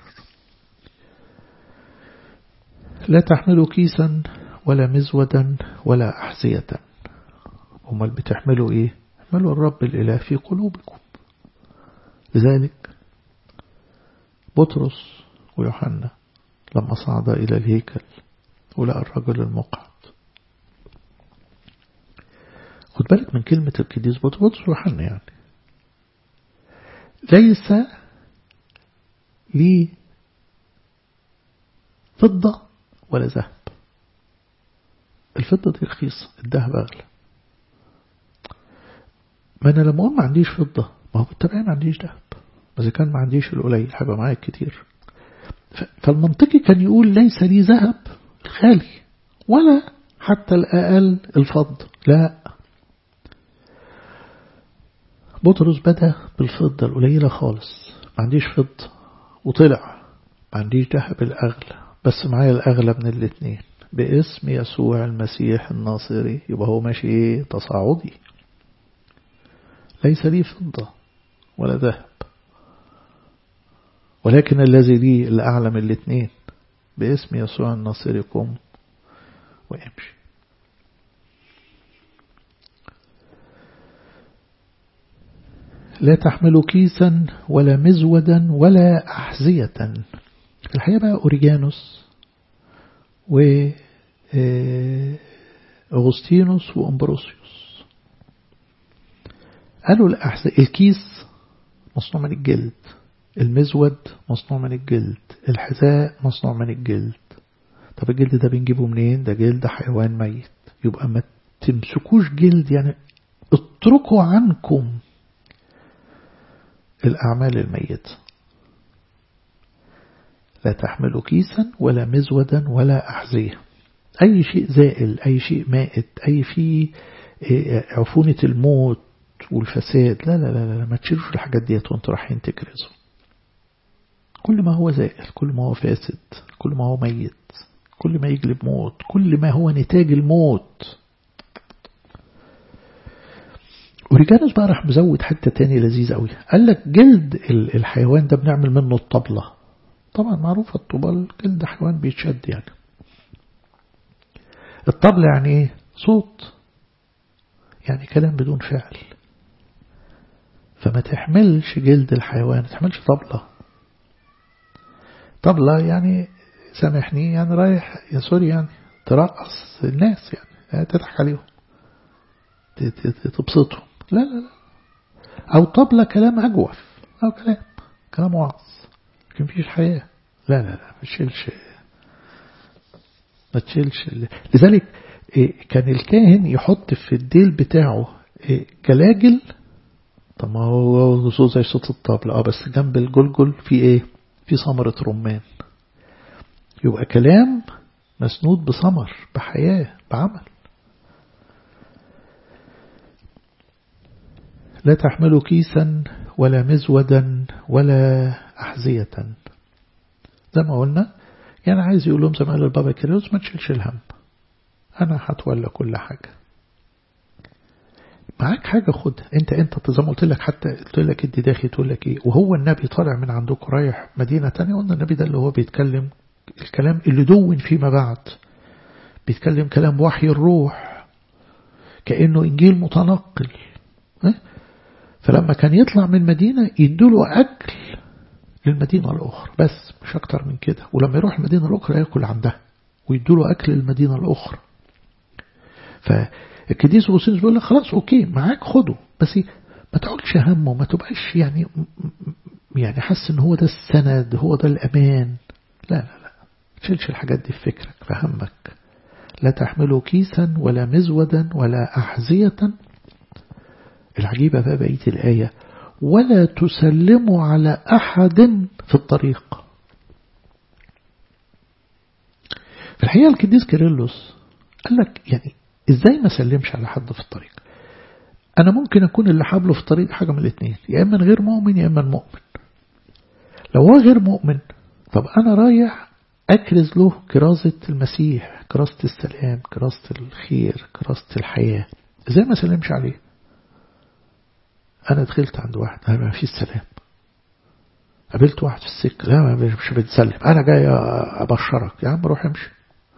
لا تحملوا كيسا ولا مزودا ولا أحذية. امال بتحملوا ايه؟ احملوا الرب الإله في قلوبكم. لذلك بطرس ويوحنا لما صعد إلى الهيكل ولقى الرجل المقعد، خد بالك من كلمة القديس بطرس ويوحنا، يعني ليس لي فضة ولا ذهب. الفضة دي رخيصة، الذهب أغلى. ما أنا لما أقول ما عنديش فضة، ما هو بالتبعية ما عنديش ذهب، بس كان ما عنديش القليل هيبقى معايا كتير. فالمنطقي كان يقول ليس لي ذهب الخالي ولا حتى الأقل الفضة، لا. بطرس بدأ بالفضة القليلة خالص، ما عنديش فضة، وطلع ما عنديش ذهب الأغلى بس معايا الأغلى من الاثنين باسم يسوع المسيح الناصري. يبقى هو ماشي ايه؟ تصاعدي. ليس لي فضة ولا ذهب ولكن الذي لي الأعلى من الاثنين باسم يسوع الناصري قم وامشي. لا تحملوا كيسا ولا مزودا ولا أحذية. الحقيقة بقى أوريجانوس و أغسطينوس وأمبروسيوس قالوا الكيس مصنوع من الجلد، المزود مصنوع من الجلد، الحذاء مصنوع من الجلد. طب الجلد ده بنجيبه منين؟ ده جلد حيوان ميت. يبقى ما تمسكوش جلد، يعني اتركوا عنكم الأعمال الميتة. لا تحملوا كيسا ولا مزودا ولا أحذية. أي شيء زائل، أي شيء مائت، أي فيه عفونة الموت والفساد، لا لا لا لا ما تشيلوش الحاجات ديت وانتوا رايحين تكرزوا. كل ما هو زائل، كل ما هو فاسد، كل ما هو ميت، كل ما يجلب موت، كل ما هو نتاج الموت. أوريجانوس بقى راح مزود حتة تاني لذيذ قوي. قال لك جلد الحيوان ده بنعمل منه الطبلة. طبعا معروفة الطبل جلد حيوان بيتشد يعني. الطبلة يعني ايه؟ صوت، يعني كلام بدون فعل. فما تحملش جلد الحيوان، ما تحملش طبلة. طبلة يعني سامحني يعني رايح يا سوري يعني ترقص الناس، يعني تضحك عليهم تبسطهم. لا لا لا. أو طبلة كلام أجوف، أو كلام كلام وعظ لكن فيش حياة. لا لا لا ما تشيلش ما تشيلش. لذلك كان الكاهن يحط في الديل بتاعه جلاجل. طب ما هو صوت زي صوت الطبلة اه بس جنب الجلجل في ايه؟ في ثمرة رمان. يبقى كلام مسنود بثمر، بحياة، بعمل. لا تحملوا كيسا ولا مزودا ولا أحذية. زي ما قلنا يعني عايز يقول لهم زي ما قال البابا كيرلس ما تشيلش الهم، أنا هتولى كل حاجة. معاك حاجة خدها انت انت زي ما قلت لك، حتى قلت لك ادي داخل تقول لك ايه. وهو النبي طالع من عندكم رايح مدينة تانية، قلنا النبي ده اللي هو بيتكلم الكلام اللي دون فيما بعد، بيتكلم كلام وحي الروح كأنه إنجيل متنقل. فلما كان يطلع من مدينة يدوله أكل للمدينة الأخرى بس مش أكتر من كده، ولما يروح المدينة الأخرى يأكل عندها ويدوله أكل للمدينة الأخرى. فالقديس أغسطينوس بيقول لك خلاص أوكي معاك خده، بس ما تقولش همه، ما تبقاش يعني يعني حس إن هو ده السند، هو ده الأمان. لا لا لا تشيلش الحاجات دي في فكرك فهمك. لا تحملوا كيسا ولا مزودا ولا أحذية. العجيبة بقى بقية الآية ولا تسلموا على أحد في الطريق. في الحقيقة القديس كيرلس قال لك يعني إزاي ما سلمش على حد في الطريق؟ أنا ممكن أكون اللي حابله في الطريق حاجة من الاثنين، يا إما غير مؤمن يا إما مؤمن. لو هو غير مؤمن طب أنا رايح أكرز له كرازة المسيح، كرازة السلام، كرازة الخير، كرازة الحياة، إزاي ما سلمش عليه؟ أنا دخلت عند واحد ما فيش سلام، قابلت واحد في السكة لا مش بتسلم، أنا جاي أبشرك يا عم روح امشي.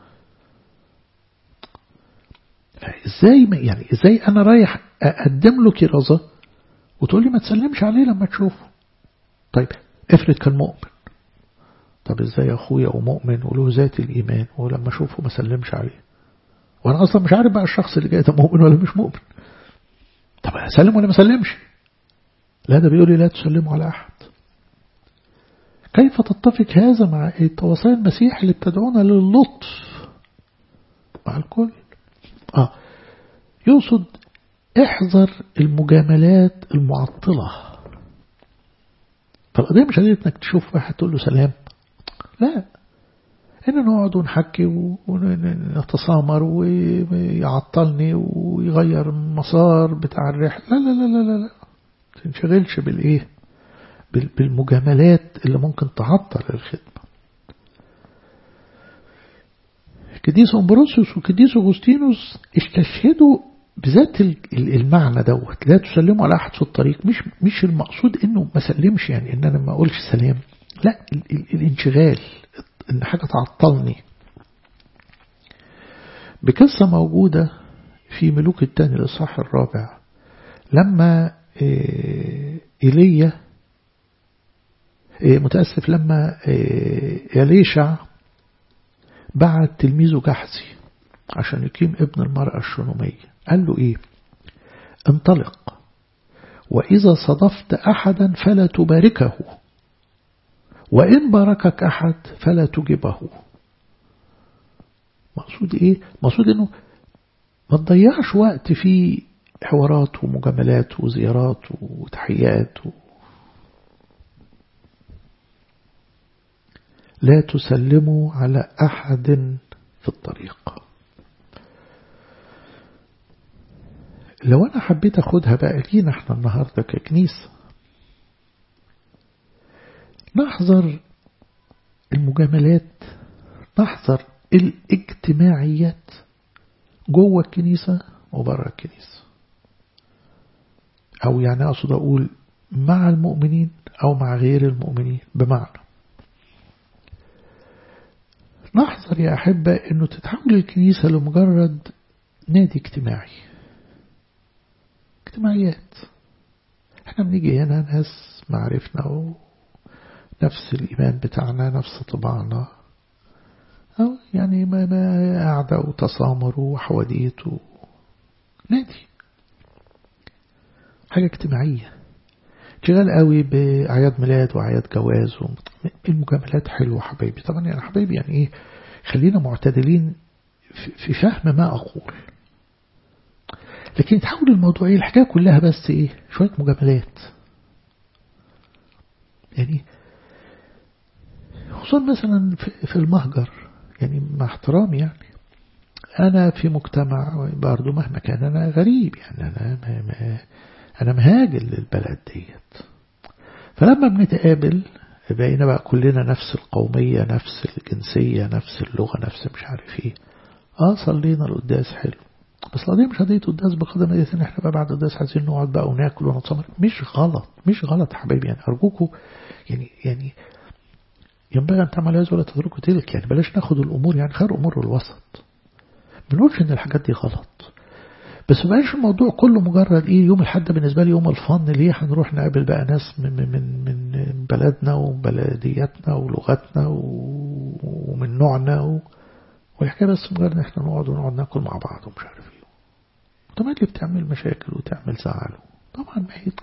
إزاي يعني إزاي أنا رايح أقدم له كرازة وتقول لي ما تسلمش عليه لما تشوفه؟ طيب افرض كان مؤمن، طب إزاي أخويا ومؤمن وله ذات الإيمان ولما أشوفه ما سلمش عليه؟ وأنا أصلا مش عارف بقى الشخص اللي جاي ده مؤمن ولا مش مؤمن. طب أسلم ولا ما سلمش؟ لا ده بيقول لي لا تسلموا على أحد. كيف تتفق هذا مع وصايا المسيح اللي بتدعونا للطف مع الكل؟ آه يقصد احذر المجاملات المعطلة. فالقضية مش قضية انك تشوف واحد تقول له سلام، لا، ان نقعد ونحكي ونتسامر ويعطلني ويغير المسار بتاع الرحلة. لا لا لا لا لا تنشغلش بالايه بالمجاملات اللي ممكن تعطل الخدمة. قديس أمبروسيوس وقديس أغسطينوس استشهدوا بذات المعنى دوت. لا تسلموا على أحد في الطريق، مش مش المقصود إنه ما سلمش يعني إن أنا ما أقولش سلام، لا الانشغال إن حاجة تعطلني. بقصة موجودة في ملوك الثاني الإصحاح الرابع لما إيليا متأسف لما إليشع بعت تلميذه جحزي عشان يقيم ابن المرأة الشونومية، قال له إيه؟ انطلق وإذا صدفت أحدا فلا تباركه، وإن باركك أحد فلا تجبه. مقصود إيه؟ مقصود إنه ما تضيعش وقت في حوارات ومجاملات وزيارات وتحيات و... لا تسلموا على أحد في الطريق. لو أنا حبيت أخدها بقى لينا احنا النهاردة ككنيسة، نحذر المجاملات، نحذر الاجتماعيات جوه الكنيسة وبره الكنيسة، أو يعني أقصد أقول مع المؤمنين أو مع غير المؤمنين. بمعنى نحذر يا أحبة أنه تتحول الكنيسة لمجرد نادي اجتماعي، اجتماعيات. احنا بنيجي هنا ناس معرفنا ونفس الإيمان بتاعنا، نفس طباعنا، أو يعني ما ما قاعدة وتصامر وحواديت نادي، حاجة اجتماعية. شغال قوي بأعياد ميلاد وأعياد جواز، المجاملات حلوة حبايبي. طبعا يعني حبايبي يعني إيه، خلينا معتدلين في فهم ما أقول، لكن تحول الموضوع إيه، الحكاية كلها بس إيه، شوية مجاملات. يعني خصوصا مثلا في المهجر، يعني مع احترامي، يعني أنا في مجتمع برضو مهما كان أنا غريب، يعني أنا ما ما أنا مهاجر للبلد ديت. فلما بنتقابل بقينا بقى كلنا نفس القومية، نفس الجنسية، نفس اللغة، نفس مش عارف ايه. اه صلينا القداس حلو، بس القضية مش قضية قداس بقدر ما ان احنا بقى بعد القداس عايزين نقعد بقى وناكل ونتصمر. مش غلط، مش غلط يا حبايبي، يعني ارجوكوا يعني يعني ينبغي ان تعملوا هذا ولا تتركوا تلك. يعني بلاش ناخد الامور يعني خير امور الوسط. بنقولش ان الحاجات دي غلط، بس ما يبقاش الموضوع كله مجرد ايه، يوم الحد بالنسبه لي يوم الفن، ليه هنروح نقابل بقى ناس من من من بلدنا وبلدياتنا ولغتنا ومن نوعنا و... والحكايه بس مجرد ان احنا نقعد ونقعد ناكل مع بعض ومش عارف ايه. طبعا اللي بتعمل مشاكل وتعمل زعل طبعا ما هي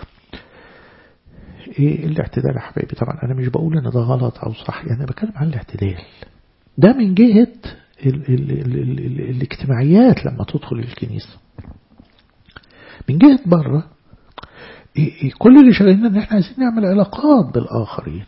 ايه الاعتدال يا حبايبي. طبعا انا مش بقول ان ده غلط او صح، يعني بتكلم عن الاعتدال ده من جهه ال ال ال ال ال الاجتماعيات لما تدخل الكنيسة. من جهة بره كل اللي شغالين ان احنا عايزين نعمل علاقات بالآخرين،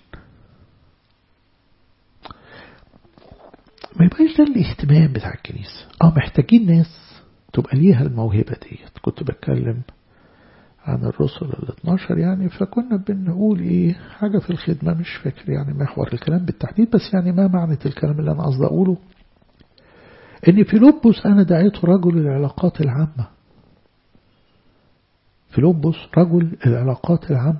ما يبقاش ده الاهتمام بتاع الكنيسة. اه محتاجين ناس تبقى ليها الموهبة ديت. كنت بتكلم عن الرسل الاثناشر يعني، فكنا بنقول ايه حاجة في الخدمة، مش فاكر يعني محور الكلام بالتحديد، بس يعني ما معنى الكلام اللي انا قصدي اقوله، ان فيلبس انا دعيته رجل العلاقات العامة. فيلبس رجل العلاقات العامة.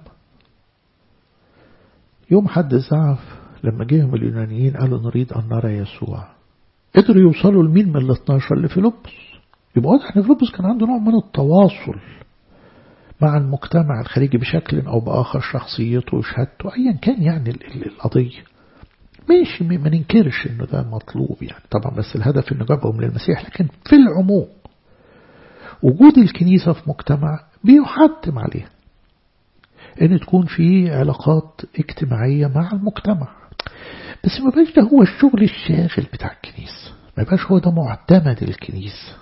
يوم حد زعف لما جيهم اليونانيين قالوا نريد ان نرى يسوع، قدروا يوصلوا لمين من الاثناشر؟ لفيلبس. يبقى واضح ان فيلبس كان عنده نوع من التواصل مع المجتمع الخارجي بشكل او باخر، شخصيته وشهادته ايا كان يعني القضية. ماشي ما ننكرش انه ده مطلوب يعني طبعا، بس الهدف انه جابهم للمسيح. لكن في العموم وجود الكنيسة في مجتمع بيحتم عليها ان تكون في علاقات اجتماعية مع المجتمع، بس ما بقاش ده هو الشغل الشاغل بتاع الكنيسة، ما بقاش هو ده معتمد الكنيسة.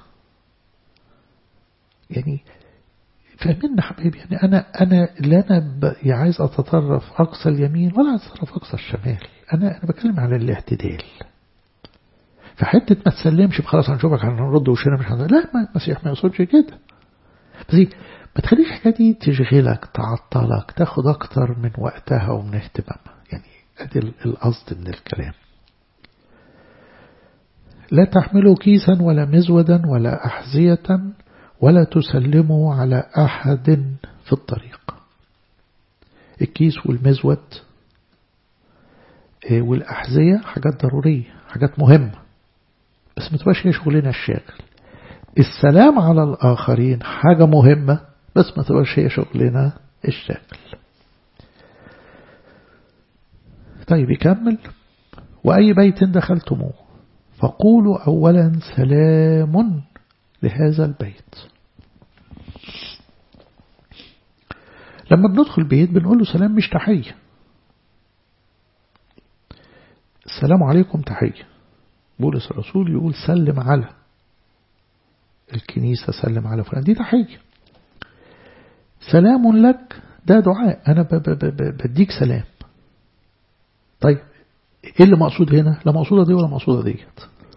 يعني فاهمين حبيبي، يعني أنا أنا لا أنا عايز أتطرف أقصى اليمين ولا عايز أتطرف أقصى الشمال. أنا أنا بكلم على الاعتدال. فحتة ما تسلمش بخلاص هنشوفك هنرد وشنا مش هنرد، لا ما المسيح ما يقصدش كده. بس ما تخليش الحاجة دي تشغلك تعطلك تاخد أكتر من وقتها ومن اهتمامها. يعني أدي القصد من الكلام. لا تحملوا كيسا ولا مزودا ولا أحذية ولا تسلموا على أحد في الطريق. الكيس والمزود والأحذية حاجات ضرورية، حاجات مهمة، بس ما تبقاش هي شغلنا الشاغل. السلام على الآخرين حاجة مهمة، بس ما تبقاش هي شغلنا الشاغل. طيب يكمل: وأي بيت دخلتموه فقولوا أولا سلام لهذا البيت. لما بندخل بيت بنقول له سلام مش تحية. السلام عليكم تحية. بولس الرسول يقول سلم على الكنيسة، سلم على فلان، دي تحية. سلام لك ده دعاء، أنا بديك سلام. طيب إيه اللي مقصود هنا؟ لا مقصودة دي ولا مقصودة ديت.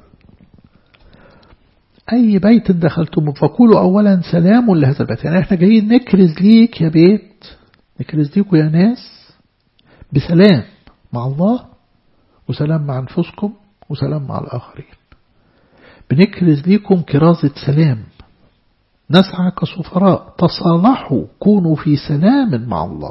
أي بيت دخلتم فقولوا أولا سلام لهذا البيت. يعني احنا جايين نكرز ليك يا بيت، نكرز ليكوا يا ناس بسلام مع الله، وسلام مع أنفسكم، وسلام مع الآخرين. بنكرز ليكم كرازة سلام. نسعى كسفراء تصالحوا، كونوا في سلام مع الله.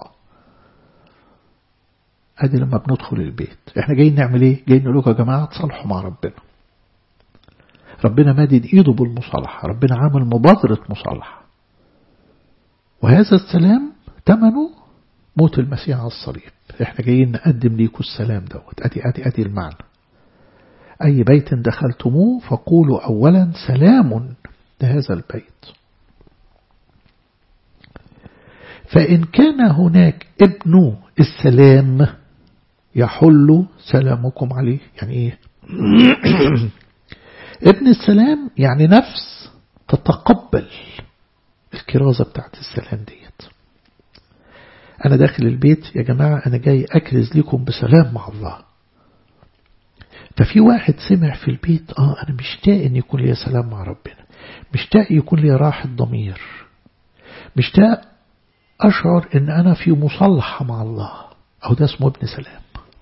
ادي لما بندخل البيت احنا جايين نعمل ايه؟ جايين نقول لكم يا جماعة تصالحوا مع ربنا. ربنا مادد ايده بالمصالحة، ربنا عامل مبادرة مصالحة، وهذا السلام ثمنه موت المسيح على الصليب. احنا جايين نقدم ليكم السلام دوت. ادي ادي ادي المعنى. اي بيت دخلتموه فقولوا اولا سلام لهذا البيت. فإن كان هناك ابن السلام يحل سلامكم عليه. يعني ايه ابن السلام؟ يعني نفس تتقبل الكرازة بتاعت السلام ديت. أنا داخل البيت يا جماعة، أنا جاي أكرز لكم بسلام مع الله. ففي واحد سمع في البيت آه أنا مشتاق أن يكون لي سلام مع ربنا، مشتاق يكون لي راحة ضمير، مشتاق أشعر أن أنا في مصالحة مع الله، أو ده اسمه ابن سلام.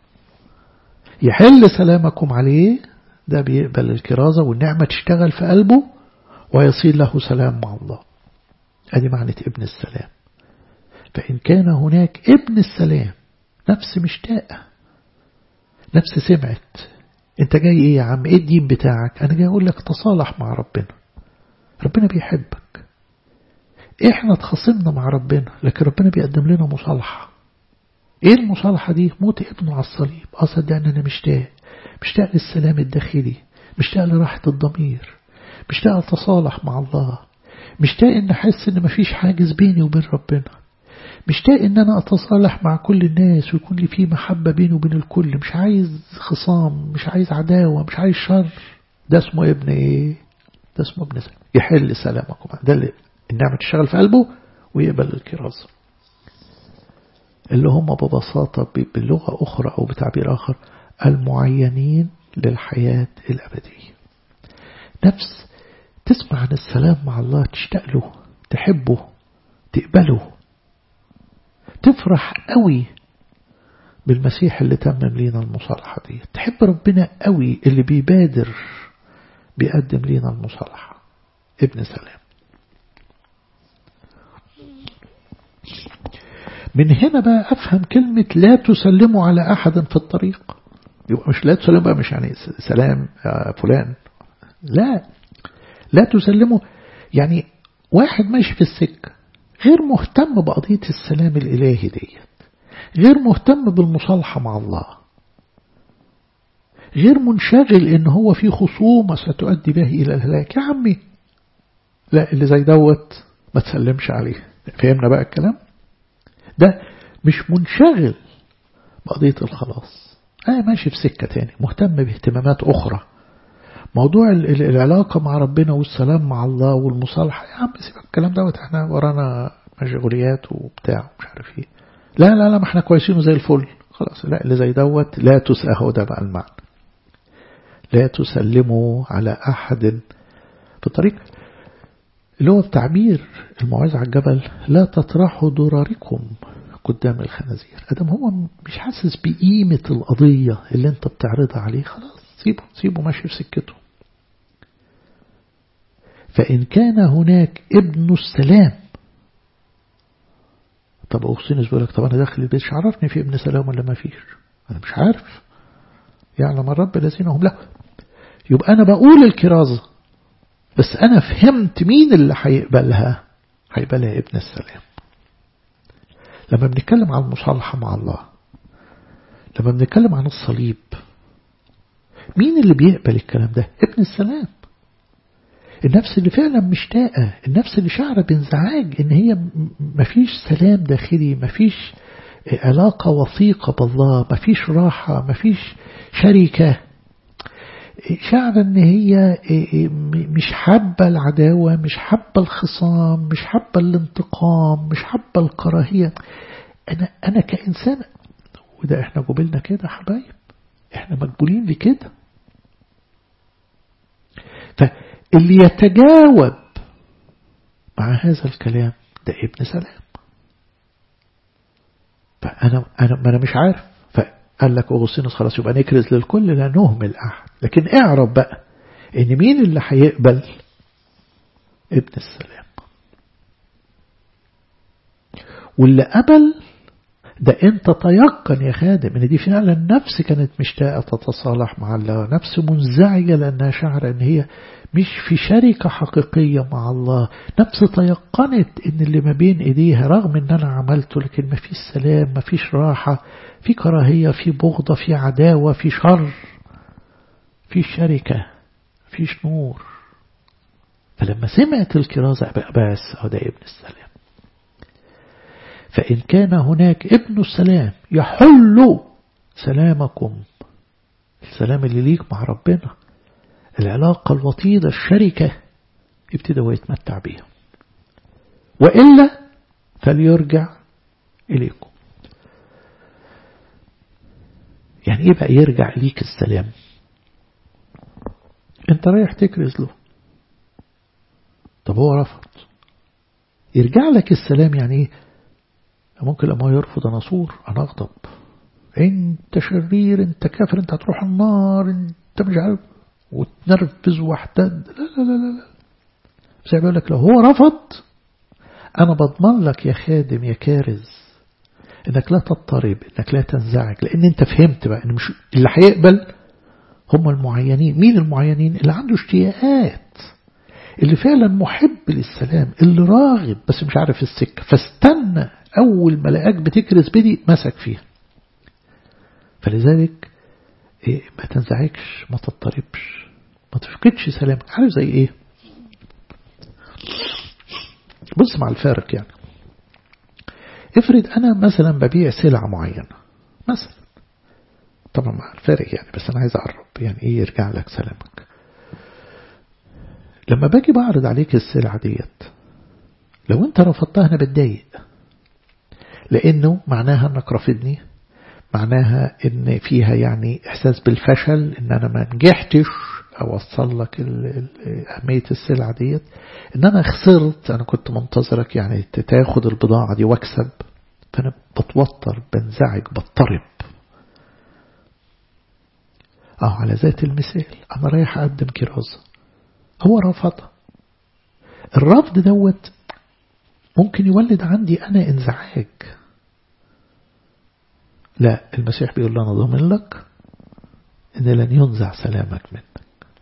يحل سلامكم عليه، ده بيقبل الكرازة والنعمة تشتغل في قلبه ويصير له سلام مع الله. هذه معنى ابن السلام. فإن كان هناك ابن السلام، نفس مشتاقة، نفس سمعت. انت جاي ايه يا عم؟ ايه الدين بتاعك؟ انا جاي اقول لك تصالح مع ربنا، ربنا بيحبك. احنا اتخاصمنا مع ربنا، لكن ربنا بيقدم لنا مصالحة. ايه المصالحة دي؟ موت ابنه على الصليب. اصدق ان انا مشتاق مشتاق للسلام الداخلي، مشتاق لراحة الضمير، مشتاق لتصالح مع الله، مشتاق ان احس ان مفيش حاجز بيني وبين ربنا، مشتاق ان انا اتصالح مع كل الناس ويكون لي فيه محبة بيني وبين الكل، مش عايز خصام، مش عايز عداوة، مش عايز شر. ده اسمه ابن ايه؟ ده اسمه ابن سلام. يحل سلامكم. ده اللي النعمة تشتغل في قلبه ويقبل الكرازة، اللي هم ببساطة باللغة أخرى أو بتعبير آخر المعينين للحياة الأبدية. نفس تسمع عن السلام مع الله، تشتاق له، تحبه، تقبله، تفرح قوي بالمسيح اللي تمم لينا المصالحة دي، تحب ربنا قوي اللي بيبادر بيقدم لينا المصالحة. ابن سلام. من هنا بقى أفهم كلمة لا تسلموا على أحد في الطريق. يبقى مش لا تسلموا بقى، مش يعني سلام يا فلان، لا، لا تسلموا يعني واحد ماشي في السكة غير مهتم بقضية السلام الإلهي ديت، غير مهتم بالمصالحة مع الله، غير منشغل إن هو في خصومة ستؤدي به إلى الهلاك. يا عمي لا، اللي زي دوت ما تسلمش عليه. فهمنا بقى الكلام ده؟ مش منشغل بقضية الخلاص، أنا ماشي في سكة تاني، مهتم باهتمامات أخرى. موضوع العلاقة مع ربنا والسلام مع الله والمصالحة، يا عم سيبك الكلام دوت، احنا ورانا مشغوليات وبتاع مش عارف ايه. لا لا لا، ما احنا كويسين وزي الفل خلاص. لا، اللي زي دوت لا تسأهو. ده بقى المعنى، لا تسلموا على أحد في الطريق، اللي هو التعبير الموعظة على الجبل: لا تطرحوا ضراركم قدام الخنازير. أدم هو مش حاسس بقيمة القضية اللي انت بتعرضها عليه، خلاص سيبه سيبه ماشي في سكته. فإن كان هناك ابن السلام. طب أغسطينوس بيقول لك طب أنا داخل البيت مش عرفني في ابن سلام ولا ما فيش، أنا مش عارف، يعلم الرب الذين هم له. يبقى أنا بقول الكرازة بس أنا فهمت مين اللي هيقبلها، هيبقى لها ابن السلام. لما بنتكلم عن المصالحة مع الله، لما بنتكلم عن الصليب، مين اللي بيقبل الكلام ده؟ ابن السلام. النفس اللي فعلا مشتاقة، النفس اللي شعر بانزعاج ان هي مفيش سلام داخلي، مفيش علاقة وثيقة بالله، مفيش راحة، مفيش شركة، شعر ان هي مش حابة العداوة، مش حابة الخصام، مش حابة الانتقام، مش حابة الكراهية. انا انا كإنسان، وده احنا قبلنا كده حبايب، احنا مقبولين لكده. فاللي يتجاوب مع هذا الكلام ده ابن سلام. فأنا أنا ما أنا مش عارف. فقال لك أغسطينوس خلاص يبقى نكرز للكل لا نهمل أحد. لكن اعرف بقى إن مين اللي هيقبل؟ ابن السلام. واللي قبل ده أنت تيقن يا خادم إن دي فعلا نفس كانت مشتاقة تتصالح مع الله، نفس منزعجة لأنها شعر إن هي مش في شركة حقيقية مع الله، نفس تيقنت إن اللي ما بين إيديها رغم إن أنا عملته لكن ما فيش سلام، ما فيش راحة، في كراهية، في بغضة، في عداوة، في شر، في شركة، فيش نور. فلما سمعت الكرازة بس هو ده ابن السلام. فإن كان هناك ابن السلام يحل سلامكم، السلام اللي ليك مع ربنا، العلاقة الوطيدة الشركة، يبتدى ويتمتع بيها. وإلا فليرجع إليكم. يعني إيه بقى يرجع ليك السلام؟ أنت رايح تكرز له، طب هو رفض، يرجع لك السلام. يعني إيه؟ ممكن لما يرفض أنا صور، أنا أغضب، أنت شرير، أنت كافر، أنت هتروح النار، أنت مش عارف، وتنرفز واحتد. لا لا لا لا. بس بيقول لك لو هو رفض، أنا بضمن لك يا خادم يا كارز إنك لا تضطرب، إنك لا تنزعج، لأن أنت فهمت بقى إن مش اللي هيقبل هم المعينين. مين المعينين؟ اللي عنده اشتياقات، اللي فعلا محب للسلام، اللي راغب بس مش عارف السكة، فاستنى أول ما لقاك بتكرز بدي مسك فيها. فلذلك إيه، ما تنزعجش، ما تضطربش، ما تفقدش سلامك. عارف زي إيه؟ بص مع الفارق. يعني افرض أنا مثلا ببيع سلعة معينة مثلا، طبعا مع الفارق يعني، بس أنا عايز أعرف يعني إيه يرجع لك سلامك. لما باجي بعرض عليك السلعة ديت، لو أنت رفضتها أنا بتضايق، لأنه معناها أنك رافضني، معناها إن فيها يعني إحساس بالفشل، إن أنا ما نجحتش أوصل لك أهمية السلعة ديت، إن أنا خسرت، أنا كنت منتظرك يعني تاخد البضاعة دي واكسب. فأنا بتوتر، بنزعج، بضطرب. أو على ذات المثال أنا رايح أقدم كرازة، هو رفض. الرفض دوت ممكن يولد عندي أنا انزعاج. لا، المسيح بيقول لنا ضمن لك إن لن ينزع سلامك منك.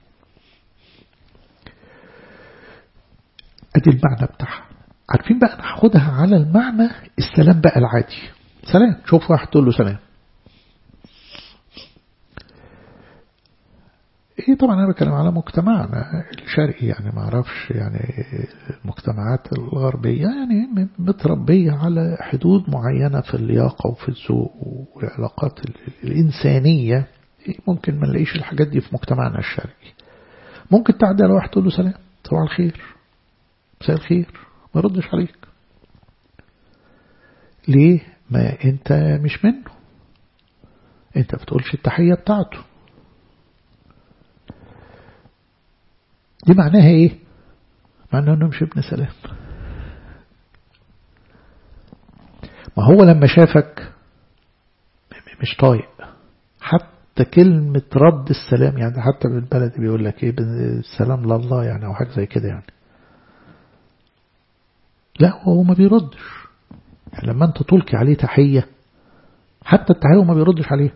أدي المعنى بتاعها. عارفين بقى أنا هاخدها على المعنى السلام بقى العادي. سلام، شوف واحد تقول له سلام، ايه طبعا انا بتكلم على مجتمعنا الشرقي، يعني ما اعرفش يعني المجتمعات الغربية يعني متربية على حدود معينة في اللياقة وفي الذوق والعلاقات الإنسانية. ممكن ما نلاقيش الحاجات دي في مجتمعنا الشرقي. ممكن تعدي على واحد تقول له سلام، صباح الخير، مساء الخير، ما يردش عليك. ليه؟ ما انت مش منه، انت بتقولش التحية بتاعته. دي معناها ايه؟ معناها انه مش ابن سلام. ما هو لما شافك مش طايق حتى كلمة رد السلام، يعني حتى بالبلد بيقول لك ايه، السلام لله يعني، او حاجة زي كده يعني. لا، هو ما بيردش. يعني لما انت تلقي عليه تحية، حتى التحية هو ما بيردش عليه.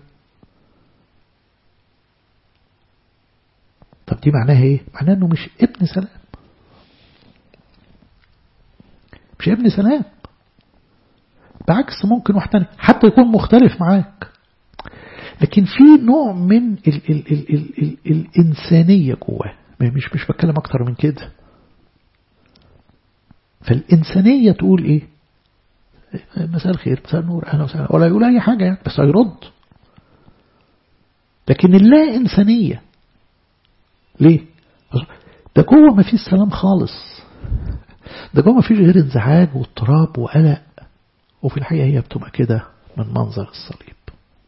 طب دي معناها ايه؟ معناها انه مش ابن سلام. مش ابن سلام. بعكس ممكن واحد تاني حتى يكون مختلف معاك، لكن في نوع من ال ال ال ال ال الإنسانية جواه، مش مش بتكلم أكتر من كده. فالإنسانية تقول إيه؟ مساء الخير، مساء النور، أهلا وسهلا، ولا يقول أي حاجة يعني، بس هيرد. لكن اللا إنسانية ليه؟ ده جوه ما فيش سلام خالص، ده جوه ما فيش غير انزعاج واضطراب وقلق، وفي الحقيقة هي بتبقى كده من منظر الصليب.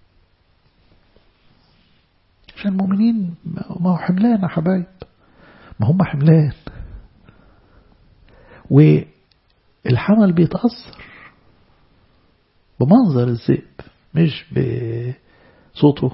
عشان المؤمنين ما هو حملان يا حبايب، ما هم حملان، والحمل بيتأثر بمنظر الذئب مش بصوته.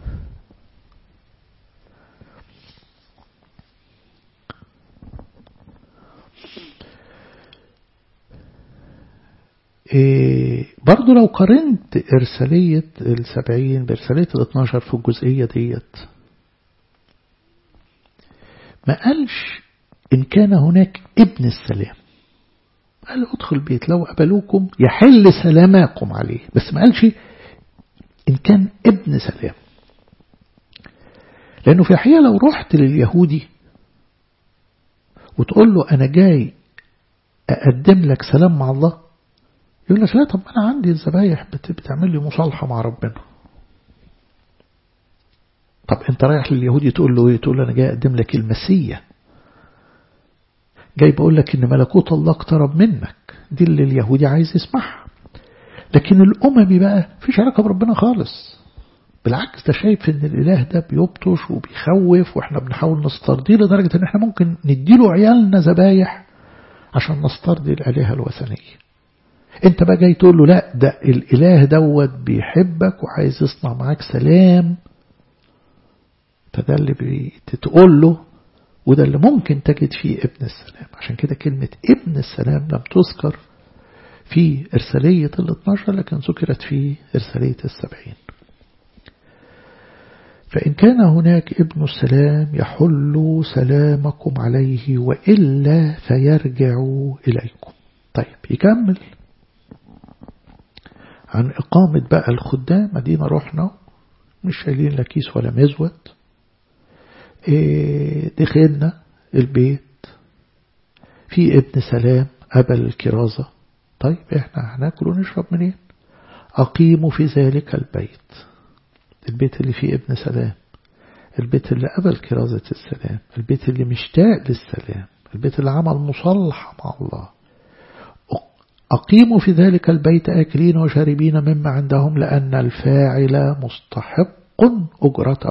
إيه برضو لو قارنت إرسالية السبعين بإرسالية الاثناشر في الجزئية ديت، ما قالش إن كان هناك ابن السلام، قال ادخل بيت لو قبلوكم يحل سلامكم عليه، بس ما قالش إن كان ابن سلام. لأنه في الحقيقة لو رحت لليهودي وتقول له أنا جاي أقدم لك سلام مع الله، يقول لك لا، طب أنا عندي الذبايح بتعمل لي مصالحة مع ربنا. طب أنت رايح لليهودي تقول له إيه؟ تقول له أنا جاي أقدم لك المسيح، جاي بقول لك إن ملكوت الله اقترب منك. دي اللي اليهودي عايز يسمعها. لكن الأممي بقى فيش علاقة بربنا خالص، بالعكس ده شايف إن الإله ده بيبطش وبيخوف، وإحنا بنحاول نسترضيه لدرجة إن إحنا ممكن نديله عيالنا ذبايح عشان نسترضي الآلهة الوثنية. انت بقى جاي تقول له لا، ده الإله دوت بيحبك وعايز يصنع معاك سلام. فده اللي بتقول له، وده اللي ممكن تجد فيه ابن السلام. عشان كده كلمة ابن السلام لم تذكر في إرسالية الاثناشر، لكن ذكرت في إرسالية السبعين. فإن كان هناك ابن السلام يحل سلامكم عليه، وإلا فيرجع إليكم. طيب يكمل عن إقامة بقى الخدام. مدينة رحنا مش شايلين لا كيس ولا مزود، إيه دخلنا البيت في ابن سلام قبل الكرازة. طيب احنا هناكل ونشرب منين؟ أقيموا في ذلك البيت، البيت اللي فيه ابن سلام، البيت اللي قبل كرازة السلام، البيت اللي مشتاق للسلام، البيت اللي عمل مصالحة مع الله. أقيموا في ذلك البيت آكلين وشاربين مما عندهم، لأن الفاعل مستحق أجرته.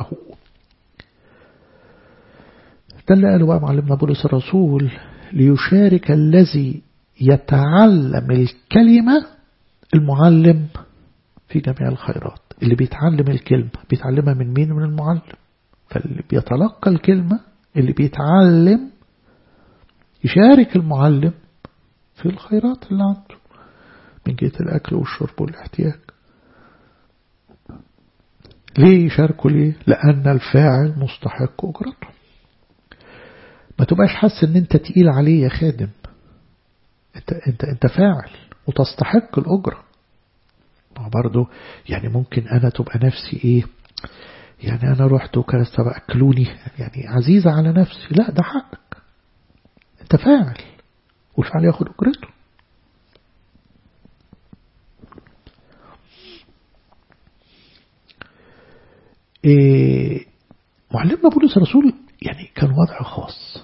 ده اللي قاله بقى معلمنا بولس الرسول، ليشارك الذي يتعلم الكلمة المعلم في جميع الخيرات. اللي بيتعلم الكلمة بيتعلمها من مين؟ من المعلم. فاللي بيتلقى الكلمة، اللي بيتعلم، يشارك المعلم في الخيرات اللي عنده من جهة الأكل والشرب والاحتياج. ليه يشاركوا؟ ليه؟ لأن الفاعل مستحق أجرته. ما تبقاش حاسس ان انت تقيل عليه يا خادم، انت, انت, انت فاعل وتستحق الأجرة. برضو يعني ممكن أنا تبقى نفسي إيه، يعني أنا رحت وكانت أكلوني يعني عزيزة على نفسي. لا، ده حقك، انت فاعل والفعل ياخد أجرته. إيه معلمنا بولس الرسول يعني كان وضع خاص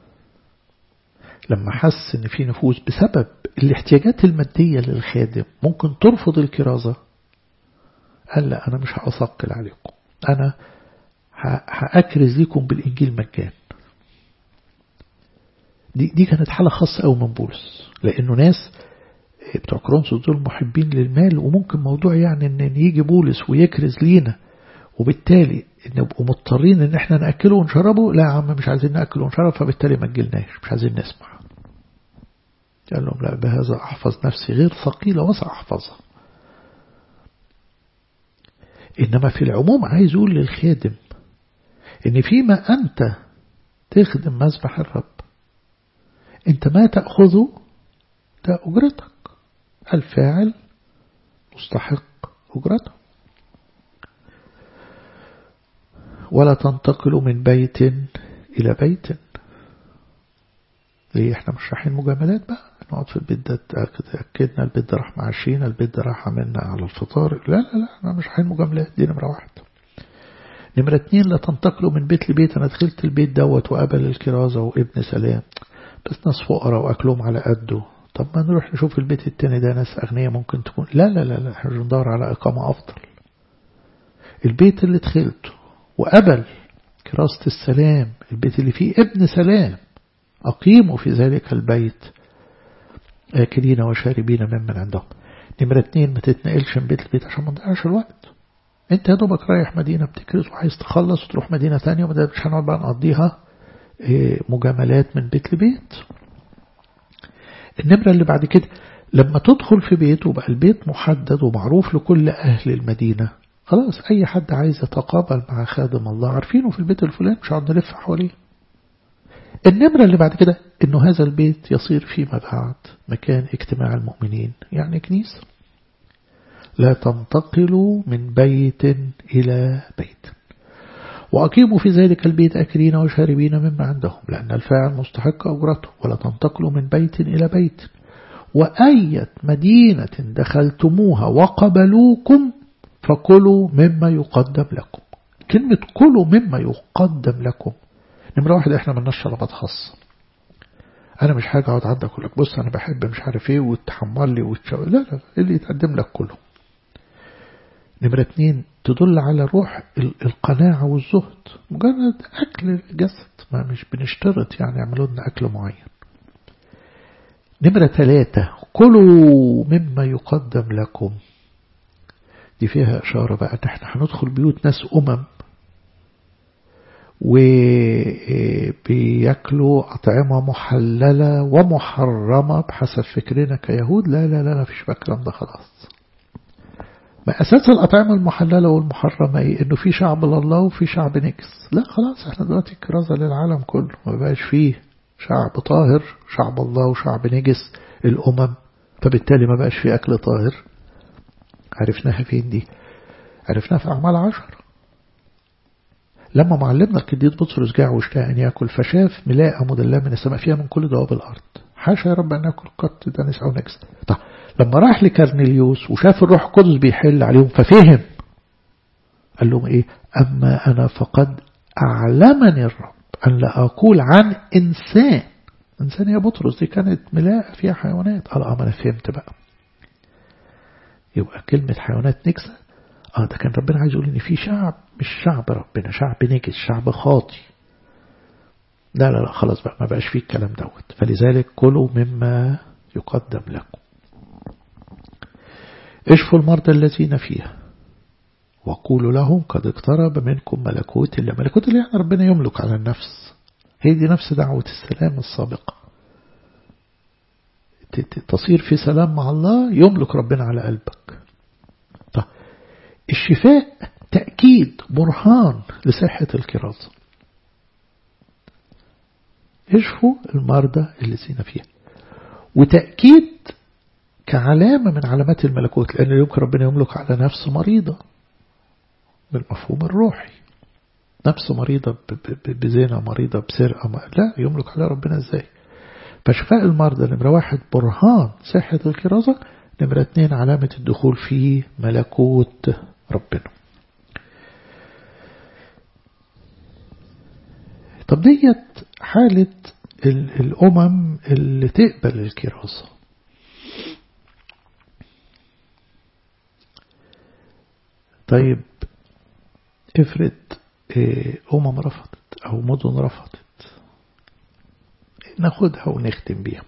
لما حس ان في نفوس بسبب الاحتياجات المادية للخادم ممكن ترفض الكرازة. قال لا، انا مش هأثقل عليكم، انا هأكرز لكم بالانجيل مجان. دي, دي كانت حالة خاصة أو من بولس، لانه ناس بتوع كورنثوس دول محبين للمال، وممكن موضوع يعني ان يجي بولس ويكرز لينا وبالتالي نبقوا مضطرين ان احنا نأكله ونشربه. لا يا عم، مش عايزين نأكله ونشرب، فبالتالي ما تجيلناش، مش عايزين نسمع. قال لهم لا، بهذا أحفظ نفسي غير ثقيلة وسأحفظها. إنما في العموم عايز يقول للخادم إن فيما أنت تخدم مذبح الرب، أنت ما تأخذه ده أجرتك، الفاعل مستحق أجرته. ولا تنتقلوا من بيت إلى بيت. ليه احنا مش رايحين مجاملات بقى نقعد في البيت ده تأكدنا البيت ده راح معشينا البيت ده راح عملنا على الفطار؟ لا لا لا احنا مش رايحين مجاملات. دي نمرة واحد. نمرة اتنين لا تنتقلوا من بيت لبيت. انا دخلت البيت دوت وقابل الكرازة وابن سلام بس ناس فقراء واكلهم على قده، طب ما نروح نشوف البيت التاني ده ناس اغنياء ممكن تكون. لا لا لا لا احنا ندور على اقامة افضل. البيت اللي دخلته وقبل كرازة السلام، البيت اللي فيه ابن سلام، أقيموا في ذلك البيت آكلين وشاربين ممن عندهم. نمرة اتنين ما تتنقلش من بيت لبيت عشان ما نضيعش الوقت. انت يا دوبك رايح مدينة بتكرز وعايز تخلص وتروح مدينة ثانية وده مش هنقعد بقى نقضيها مجاملات من بيت لبيت. النمرة اللي بعد كده لما تدخل في بيت وبقى البيت محدد ومعروف لكل أهل المدينة، خلاص أي حد عايز يتقابل مع خادم الله عارفينه في البيت الفلاني مش هنقعد نلف حواليه. النمرة اللي بعد كده إنه هذا البيت يصير فيما بعد مكان اجتماع المؤمنين، يعني كنيسة. لا تنتقلوا من بيت إلى بيت. وأقيموا في ذلك البيت أكلين وشاربين مما عندهم لأن الفاعل مستحق أجرته. ولا تنتقلوا من بيت إلى بيت. وأية مدينة دخلتموها وقبلوكم فكلوا مما يقدم لكم. كلمة كلوا مما يقدم لكم، نمرة واحد احنا مالناش شربات خاصة. انا مش حاجة اقعد عندك اقول لك بص انا بحب مش عارف ايه وتحمل لي وتشو... لا لا اللي يتقدم لك كله. نمرة اتنين تدل على روح القناعة والزهد، مجرد اكل الجسد، ما مش بنشترط يعني يعملوا لنا اكل معين. نمرة ثلاثة كلوا مما يقدم لكم. دي فيها اشارة بقى ان احنا هندخل بيوت ناس امم وبيأكلوا أطعمة محللة ومحرمة بحسب فكرنا كيهود. لا لا لا لا فيش بقى الكلام ده خلاص. ما أساس الأطعمة المحللة والمحرمة إيه؟ إنه في شعب لله وفي شعب نجس. لا خلاص احنا دلوقتي كرازة للعالم كله، ما بقاش فيه شعب طاهر شعب الله وشعب نجس الأمم، فبالتالي ما بقاش فيه أكل طاهر. عرفناها فين دي؟ عرفناها في أعمال عشر لما معلمنا القديس بطرس جاع واشتاق أن يأكل فشاف ملاءة مدلة من السماء فيها من كل دواب الأرض. حاشا يا رب أن يأكل قط دنس أو نجس. طيب لما راح لكرنيليوس وشاف الروح القدس بيحل عليهم ففهم، قال لهم إيه؟ أما أنا فقد أعلمني الرب أن لا أقول عن إنسان. إنسان يا بطرس دي كانت ملاءة فيها حيوانات. قال أما أنا فهمت بقى، يبقى كلمة حيوانات نجسة. آه ده كان ربنا عايز يقول إن في شعب مش شعب ربنا، شعب نجس، شعب خاطي. لا لا لا خلاص بقى ما بقاش فيه الكلام دوت. فلذلك كلوا مما يقدم لكم. اشفوا المرضى الذين فيها وقولوا لهم قد اقترب منكم ملكوت الله. ملكوت الله يعني ربنا يملك على النفس. هي دي نفس دعوة السلام السابقة، تصير في سلام مع الله، يملك ربنا على قلبك. طيب الشفاء تأكيد برهان لصحة الكرازة. اشفوا المرضى الذين فيها، وتأكيد كعلامة من علامات الملكوت، لأن يمكن ربنا يملك على نفس مريضة بالمفهوم الروحي. نفس مريضة بزنا، مريضة بسرقة، لا يملك على ربنا ازاي؟ فشفاء المرضى نمرة واحد برهان صحة الكرازة، نمرة اتنين علامة الدخول في ملكوت ربنا. طب ديت حالة الأمم اللي تقبل الكرازة. طيب افرض أمم رفضت أو مدن رفضت، ناخدها ونختم بيها.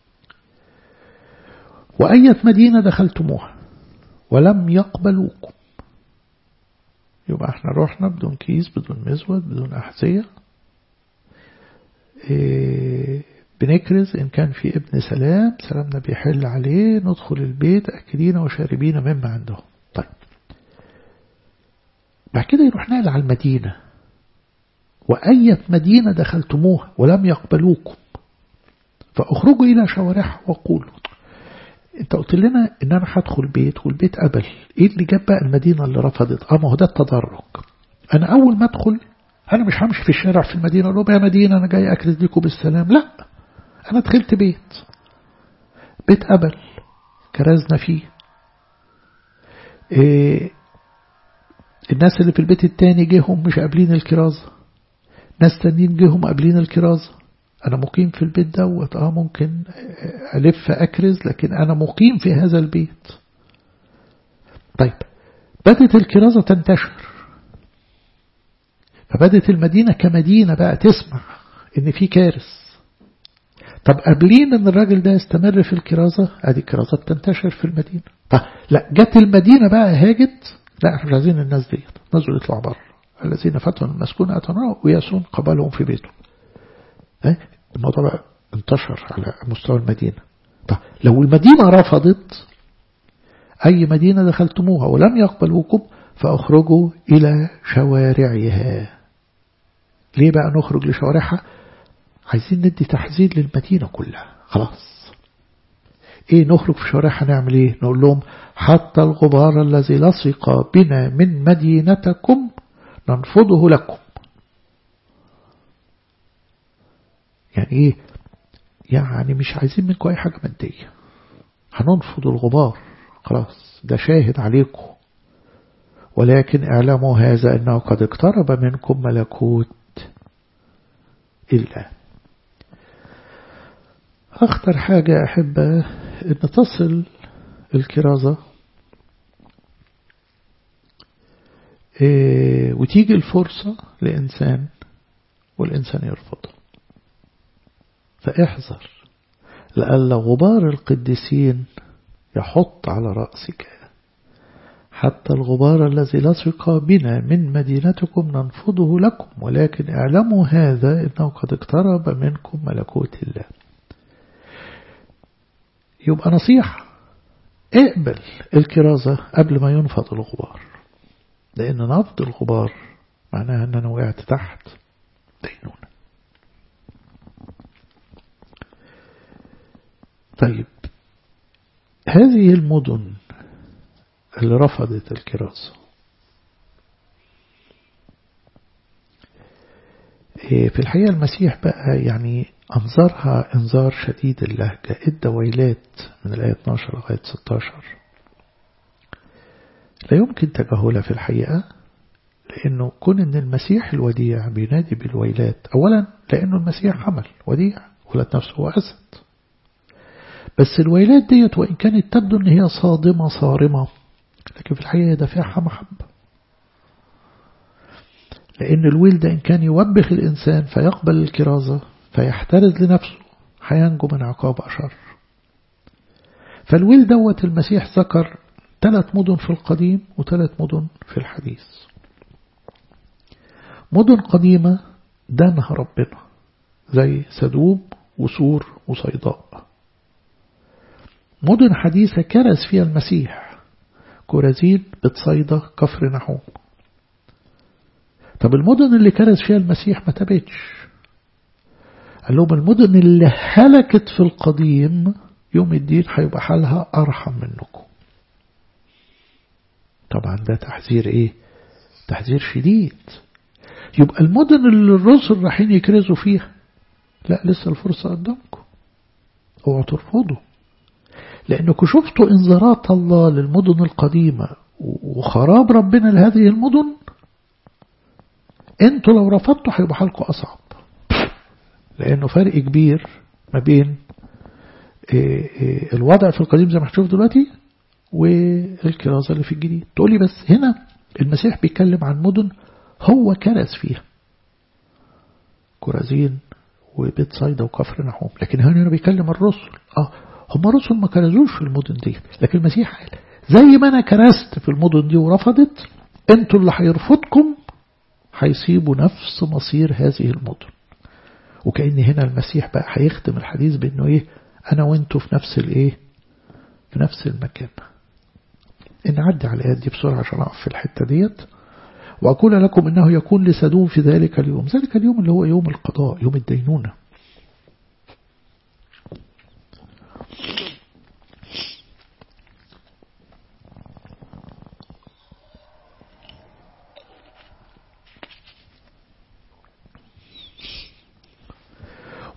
وأية مدينة دخلتموها ولم يقبلوكم، يبقى احنا روحنا بدون كيس بدون مزود بدون أحذية، إيه بنكرز إن كان في ابن سلام سلامنا بيحل عليه، ندخل البيت أكلين وشاربين مما عندهم. طيب بعد كده يروح نقل على المدينة. وأية مدينة دخلتموها ولم يقبلوكم فأخرجوا إلى شوارعها وقولوا. انت قلت لنا ان انا هدخل بيت والبيت قبل، ايه اللي جاب بقى المدينة اللي رفضت؟ اه ما هو ده التدرج. انا اول ما ادخل انا مش همشي في الشارع في المدينة اقول لهم يا مدينة انا جاي اكرز لكم بالسلام، لا، انا دخلت بيت، بيت قبل كرزنا فيه، إيه الناس اللي في البيت التاني جيهم مش قابلين الكرازة، ناس تانيين جيهم قابلين الكرازة، أنا مقيم في البيت دوت، آه ممكن ألف أكرز لكن أنا مقيم في هذا البيت. طيب بدت الكرازة تنتشر، فبدت المدينة كمدينة بقى تسمع إن في كارث. طب قابلين إن الراجل ده يستمر في الكرازة، أدي الكرازة تنتشر في المدينة. طب لا، جت المدينة بقى هاجت، لا احنا مش عايزين الناس دي، نزلوا يطلعوا بره، الذين فتحوا المسكون أتنوا وياسون قبلهم في بيته. الموضوع بقى انتشر على مستوى المدينة. طب لو المدينة رفضت، أي مدينة دخلتموها ولم يقبلوكم فأخرجوا إلى شوارعها. ليه بقى نخرج لشوارعها؟ عايزين ندي تحذير للمدينة كلها. خلاص ايه نخرج في شوارعها نعمل ايه؟ نقول لهم حتى الغبار الذي لصق بنا من مدينتكم ننفضه لكم. يعني ايه؟ يعني مش عايزين منكم اي حاجة مادية، هننفض الغبار، خلاص ده شاهد عليكم، ولكن اعلموا هذا انه قد اقترب منكم ملكوت الله. اخطر حاجة احبة ان تصل الكرازة إيه وتيجي الفرصة لإنسان والإنسان يرفضها، فاحذر لألا غبار القديسين يحط على رأسك. حتى الغبار الذي لصق بنا من مدينتكم ننفضه لكم، ولكن اعلموا هذا إنه قد اقترب منكم ملكوت الله. يبقى نصيحة، اقبل الكرازة قبل ما ينفض الغبار، لأن نفض الغبار معناها أن أنا وقعت تحت دينونة. طيب هذه المدن اللي رفضت الكرازة في الحقيقة المسيح بقى يعني أنظرها إنذار شديد اللهجة، إدى ويلات من الآية اثناشر لغاية ستة عشر لا يمكن تجاهلها في الحقيقة، لأنه كون أن المسيح الوديع بينادي بالويلات، أولا لأنه المسيح حمل وديع ولد نفسه وأسد، بس الويلات ديت وإن كانت تبدو أن هي صادمة صارمة، لكن في الحقيقة دافعها محبة، لأن الويل ده إن كان يوبخ الإنسان فيقبل الكرازة فيحترز لنفسه هينجو من عقاب أشر. فالويل دوت المسيح ذكر ثلاث مدن في القديم وثلاث مدن في الحديث. مدن قديمة دانها ربنا زي سدوم وسور وصيداء. مدن حديثة كرز فيها المسيح كورازين بتصيدة كفر نحوم. طب المدن اللي كرز فيها المسيح ما تبتش، قال لهم المدن اللي هلكت في القديم يوم الدين هيبقى حالها أرحم منكم. طبعا ده تحذير ايه؟ تحذير شديد. يبقى المدن اللي الرسل رايحين يكرزوا فيها لا لسه الفرصة قدامكم، اوعوا ترفضوا، لأنكم شفتوا انذارات الله للمدن القديمة وخراب ربنا لهذه المدن. انتوا لو رفضتوا هيبقى حالكم أصعب، لأنه فرق كبير ما بين الوضع في القديم زي ما هتشوف دلوقتي والكرازة اللي في الجديد. تقولي بس هنا المسيح بيتكلم عن مدن هو كرز فيها كورازين وبيت صيدا وكفر نحوم، لكن هنا بيكلم الرسل. اه هم الرسل ما كرزوش في المدن دي، لكن المسيح قال زي ما انا كرزت في المدن دي ورفضت، انتوا اللي هيرفضكم هيصيبوا نفس مصير هذه المدن. وكأن هنا المسيح بقى هيختم الحديث بانه ايه، انا وانتوا في نفس الايه، في نفس المكان. نعدي على الآيات دي بسرعة عشان أقف في الحتة ديت. وأقول لكم إنه يكون لسدوم في ذلك اليوم، ذلك اليوم اللي هو يوم القضاء، يوم الدينونة.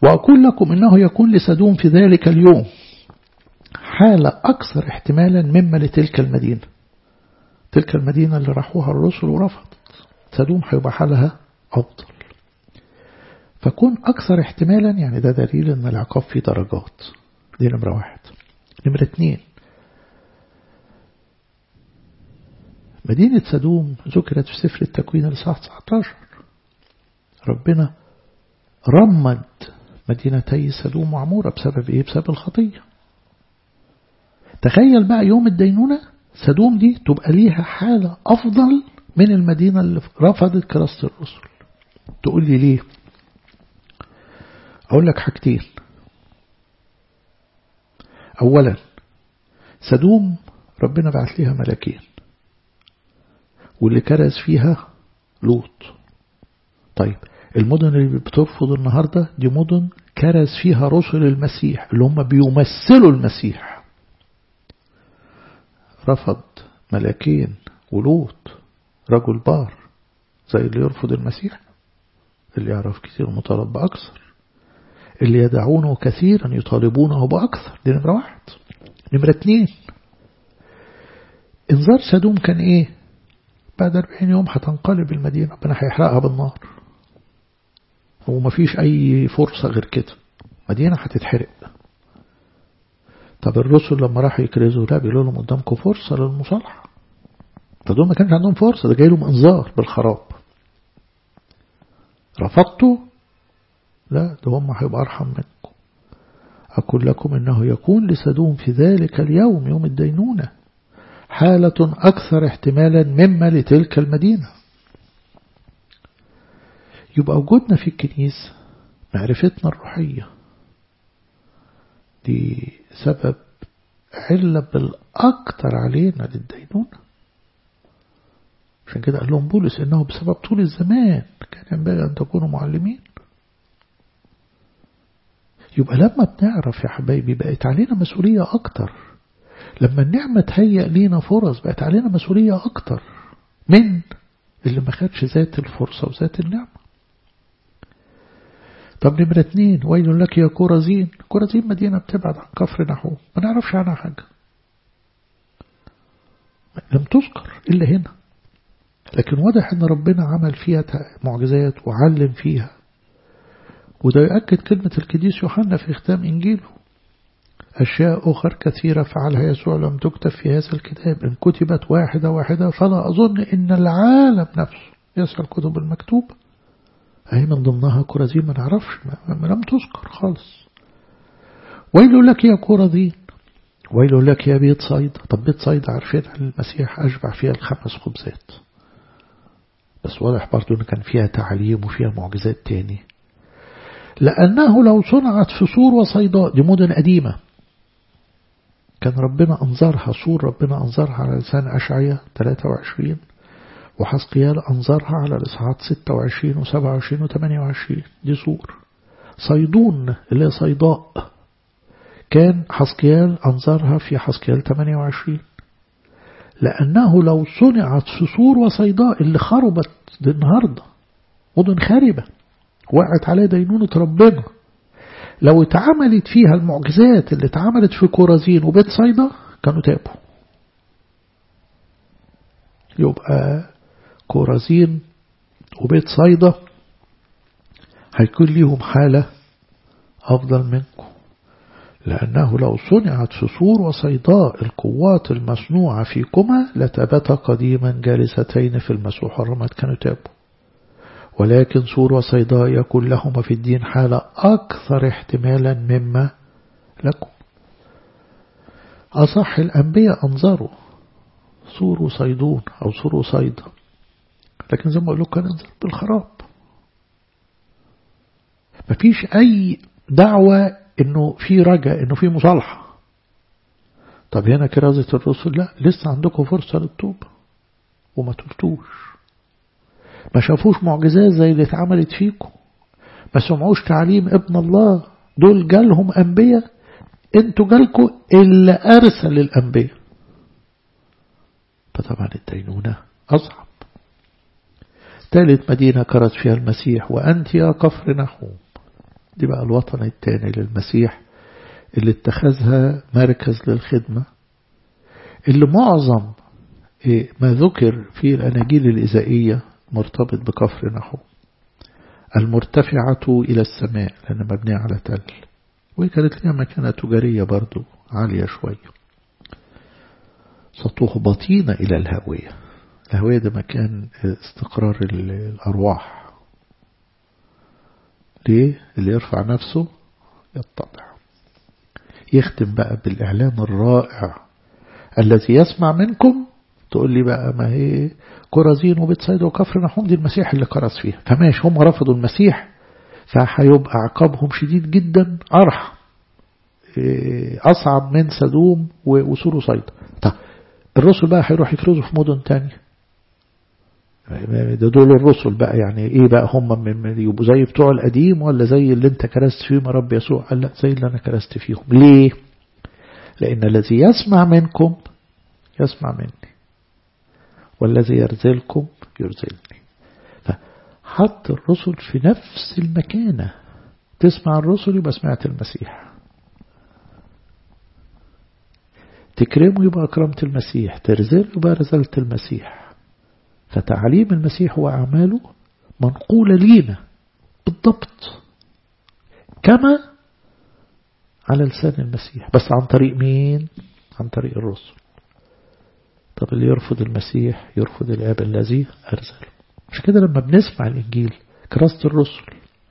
وأقول لكم إنه يكون لسدوم في ذلك اليوم حالة أكثر احتمالا مما لتلك المدينة. تلك المدينة اللي راحوها الرسل ورفضت، سدوم هيبقى حالها أفضل. فكون أكثر احتمالا يعني ده دليل أن العقاب فيه درجات. دي نمرة واحد. نمرة اتنين، مدينة سدوم ذكرت في سفر التكوين الإصحاح تسعة عشر. ربنا رمد مدينتي سدوم وعمورة بسبب إيه؟ بسبب الخطية. تخيل بقى يوم الدينونة سدوم دي تبقى ليها حالة أفضل من المدينة اللي رفضت كراسة الرسل. تقول لي ليه؟ أقول لك حاجتين. أولا، سدوم ربنا بعت لها ملاكين واللي كرز فيها لوط. طيب المدن اللي بترفض النهاردة دي مدن كرز فيها رسل المسيح اللي هم بيمثلوا المسيح. رفض ملاكين ولوط رجل بار زي اللي يرفض المسيح؟ اللي يعرف كثير مطالب بأكثر، اللي يدعونه كثيرا يطالبونه بأكثر. دي نمرة واحد. نمرة اتنين، انذار سدوم كان ايه؟ بعد أربعين يوم هتنقلب المدينة، ربنا هيحرقها بالنار ومفيش أي فرصة غير كده، مدينة هتتحرق. طب الرسل لما راحوا يكرزوا لا، بيقولوا لهم قدامكم فرصة للمصالحة. فدول ما كانش عندهم فرصة، ده جاي لهم انذار بالخراب. رفضتوا؟ لا، ده هم هيبقى أرحم منكم. أقول لكم إنه يكون لسدوم في ذلك اليوم يوم الدينونة حالة أكثر احتمالا مما لتلك المدينة. يبقى وجودنا في الكنيسة، معرفتنا الروحية دي سبب علة بالأكثر علينا للدينونة. عشان كده قال لهم بولس إنه بسبب طول الزمان كان ينبغي أن تكونوا معلمين. يبقى لما بنعرف يا حبايبي بقت علينا مسؤولية أكتر. لما النعمة تهيأ لينا فرص بقت علينا مسؤولية أكتر من اللي ما خدش ذات الفرصة وذات النعمة. طب نمرة اتنين، ويل لك يا كورزين. كورزين مدينة بتبعد عن كفر نحوم، ما نعرفش عنها حاجة، لم تذكر إلا هنا، لكن واضح أن ربنا عمل فيها معجزات وعلم فيها. وده يؤكد كلمة القديس يوحنا في ختام إنجيله: أشياء أخرى كثيرة فعلها يسوع لم تكتب في هذا الكتاب، إن كتبت واحدة واحدة فلا أظن إن العالم نفسه يسأل الكتب المكتوبة. أهي من ضمنها كورزين ما نعرفش، ما لم تذكر خالص. ويل لك يا كورزين، ويل لك يا بيت صيدا. طب بيت صيدا عارفين المسيح أشبع فيها الخمس خبزات، بس واضح برضو إن كان فيها تعليم وفيها معجزات تاني. لأنه لو صنعت في صور وصيداء، دي مدن قديمة كان ربنا أنظرها، صور ربنا أنظرها على لسان أشعياء ثلاثة وعشرين، وحسقيال أنظرها على الإصحاحات ستة وعشرين وسبعة وعشرين وثمانية وعشرين. دي صور. صيدون اللي هي صيداء كان حسقيال أنظرها في حسقيال ثمانية وعشرين. لأنه لو صنعت في صور وصيداء اللي خربت دي النهاردة مدن خاربة وقعت عليها دينونة ربنا، لو اتعملت فيها المعجزات اللي اتعملت في كورزين وبيت صيدا كانوا تابوا. يبقى كورزين وبيت صيدا هيكون ليهم حالة أفضل منكم، لأنه لو صنعت في صور وصيداء القوات المصنوعة فيكما لتبتا قديما جالستين في المسوح الرماد كانوا تابوا. ولكن صور وصيداء يكون لهما في الدين حالة أكثر احتمالا مما لكم. أصح الأنبياء أنظروا صور وصيدون أو صور وصيدا، لكن زي ما قلت كان انظر بالخراب. مفيش أي دعوة إنه في رجاء إنه في مصالحة. طب هنا كرازة الرسل لا، لسه عندكم فرصة للتوبة وما تبتوش. ما شافوش معجزات زي اللي اتعملت فيكم، ما سمعوش تعليم ابن الله. دول جالهم أنبياء، انتوا جالكم اللي أرسل الأنبياء. فطبعا الدينونة أصعب. ثالث مدينة كرز فيها المسيح: وأنت يا كفر نحوم. دي بقى الوطن الثاني للمسيح اللي اتخذها مركز للخدمة، اللي معظم ما ذكر في الأناجيل الإزائية مرتبط بكفر نحوم المرتفعة إلى السماء لأن مبنية على تل، وكانت لها مكانة تجارية برضو عالية شوية. ستهبطين إلى الهاوية. الهاوية ده مكان استقرار الأرواح. ليه؟ اللي يرفع نفسه يتضع. يختم بقى بالإعلان الرائع الذي يسمع منكم. تقول لي بقى ما هي كرازين وبتصيد وكفر نحوم دي المسيح اللي كرز فيها، فماشي هم رفضوا المسيح فهيبقى عقابهم شديد جدا أرحم أصعب من سدوم وسور وصيدا. طب الرسل بقى هيروح يكرزوا في مدن تانية، ده دول الرسل بقى يعني ايه بقى هم من يبقوا زي بتوع القديم ولا زي اللي انت كرست فيهم يا رب يسوع؟ قال لا زي اللي انا كرست فيهم. ليه؟ لان الذي يسمع منكم يسمع مني والذي يرزلكم يرزلني. فحط الرسل في نفس المكانة. تسمع الرسل يبقى سمعت المسيح، تكرمه يبقى أكرمت المسيح، ترزل يبقى رزلت المسيح. فتعليم المسيح وأعماله منقولة لينا بالضبط كما على لسان المسيح، بس عن طريق مين؟ عن طريق الرسل. طب اللي يرفض المسيح يرفض الآب الذي أرسله. مش كده لما بنسمع الإنجيل كراسة الرسل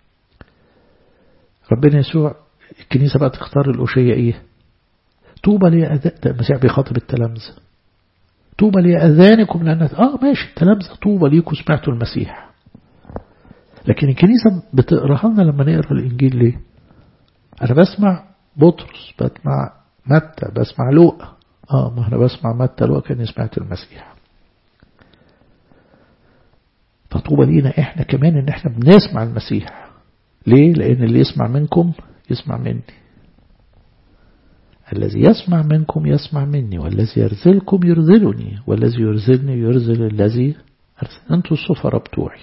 ربنا يسوع الكنيسة بقى تختار الأوشية إيه؟ طوبى لي أذان. ده المسيح بيخاطب التلامذة، طوبى لي أذانكم لأن آه ماشي التلامذة طوبى ليكم سمعتوا المسيح. لكن الكنيسة بتقراها لنا لما نقرأ الإنجيل ليه؟ أنا بسمع بطرس، بسمع متى، بسمع لوقا. آه ما أنا بسمع متى لوقا كأني سمعت المسيح. فطوبى لينا إحنا كمان إن إحنا بنسمع المسيح. ليه؟ لأن اللي يسمع منكم يسمع مني، الذي يسمع منكم يسمع مني والذي يرزلكم يرزلني والذي يرزلني يرزل الذي أرسل. أنتوا السفراء بتوعي.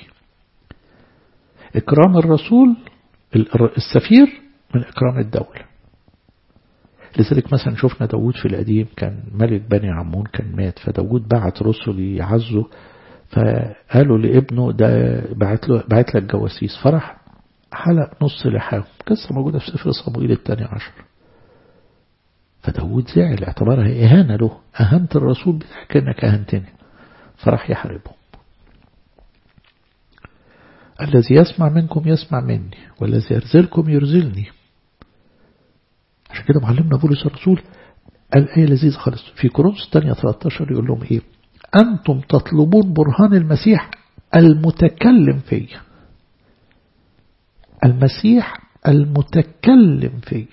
إكرام الرسول السفير من إكرام الدولة. لذلك مثلا شفنا داود في القديم كان ملك بني عمون كان مات، فداود بعت رسل يعزوا، فقالوا لابنه ده بعت له بعت لك جواسيس، فرح حلق نص لحاهم. قصة موجودة في سفر صموئيل الثاني عشر. فداود زعل اعتبرها إهانة له، أهنت الرسول بتاعك كأنك أهنتني، فراح يحاربهم. الذي يسمع منكم يسمع مني والذي يرزلكم يرزلني. عشان كده معلمنا بولس الرسول الآية لذيذة خالص في كورنثوس الثانية ثلاثة عشر يقول لهم إيه؟ أنتم تطلبون برهان المسيح المتكلم فيه. المسيح المتكلم فيه.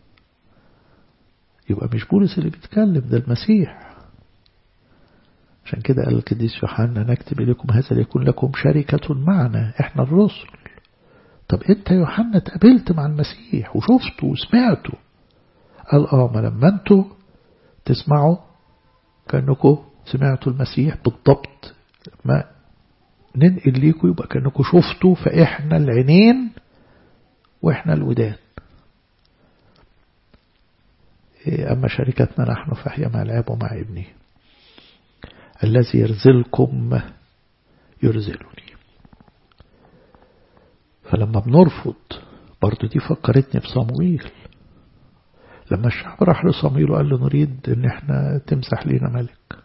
يبقى مش بولس اللي بيتكلم، ده المسيح. عشان كده قال القديس يوحنا نكتب إليكم هذا ليكون لكم شركة معنا إحنا الرسل. طب أنت يوحنا تقابلت مع المسيح وشفته وسمعته. قال آه ما لما أنتوا تسمعوا كأنكم سمعتوا المسيح بالضبط، ما ننقل ليكم يبقى كأنكم شفتوا، فإحنا العينين وإحنا الودان. أما شركتنا نحن فهي مع الآب ومع ابنه. الذي يرزلكم يرزلني. فلما بنرفض برضو دي فكرتني بصموئيل لما الشعب راح لصموئيل وقال له نريد ان احنا تمسح لينا ملك،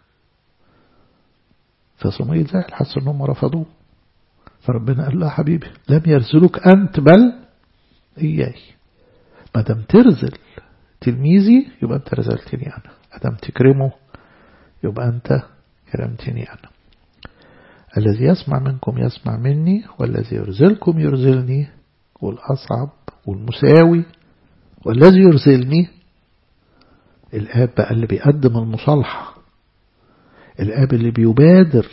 فصموئيل زعل حس انهم رفضوه، فربنا قال له حبيبي لم يرزلك انت بل اياي. ما دام ترزل تلميذي يبقى انت رزلتني انا، ما دام تكرمه يبقى انت كرمتني انا. الذي يسمع منكم يسمع مني والذي يرزلكم يرزلني، والأصعب والمساوي والذي يرزلني الآب بقى اللي بيقدم المصالحة، الآب اللي بيبادر.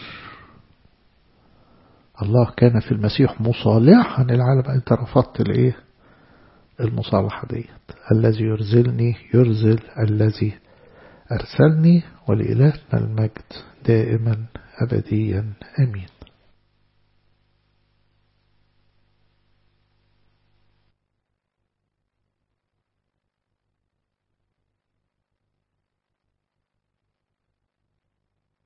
الله كان في المسيح مصالحا العالم، انت رفضت الايه المصالحة ديت. الذي يرزلني يرزل الذي أرسلني، ولإلهنا المجد دائما أبديا آمين.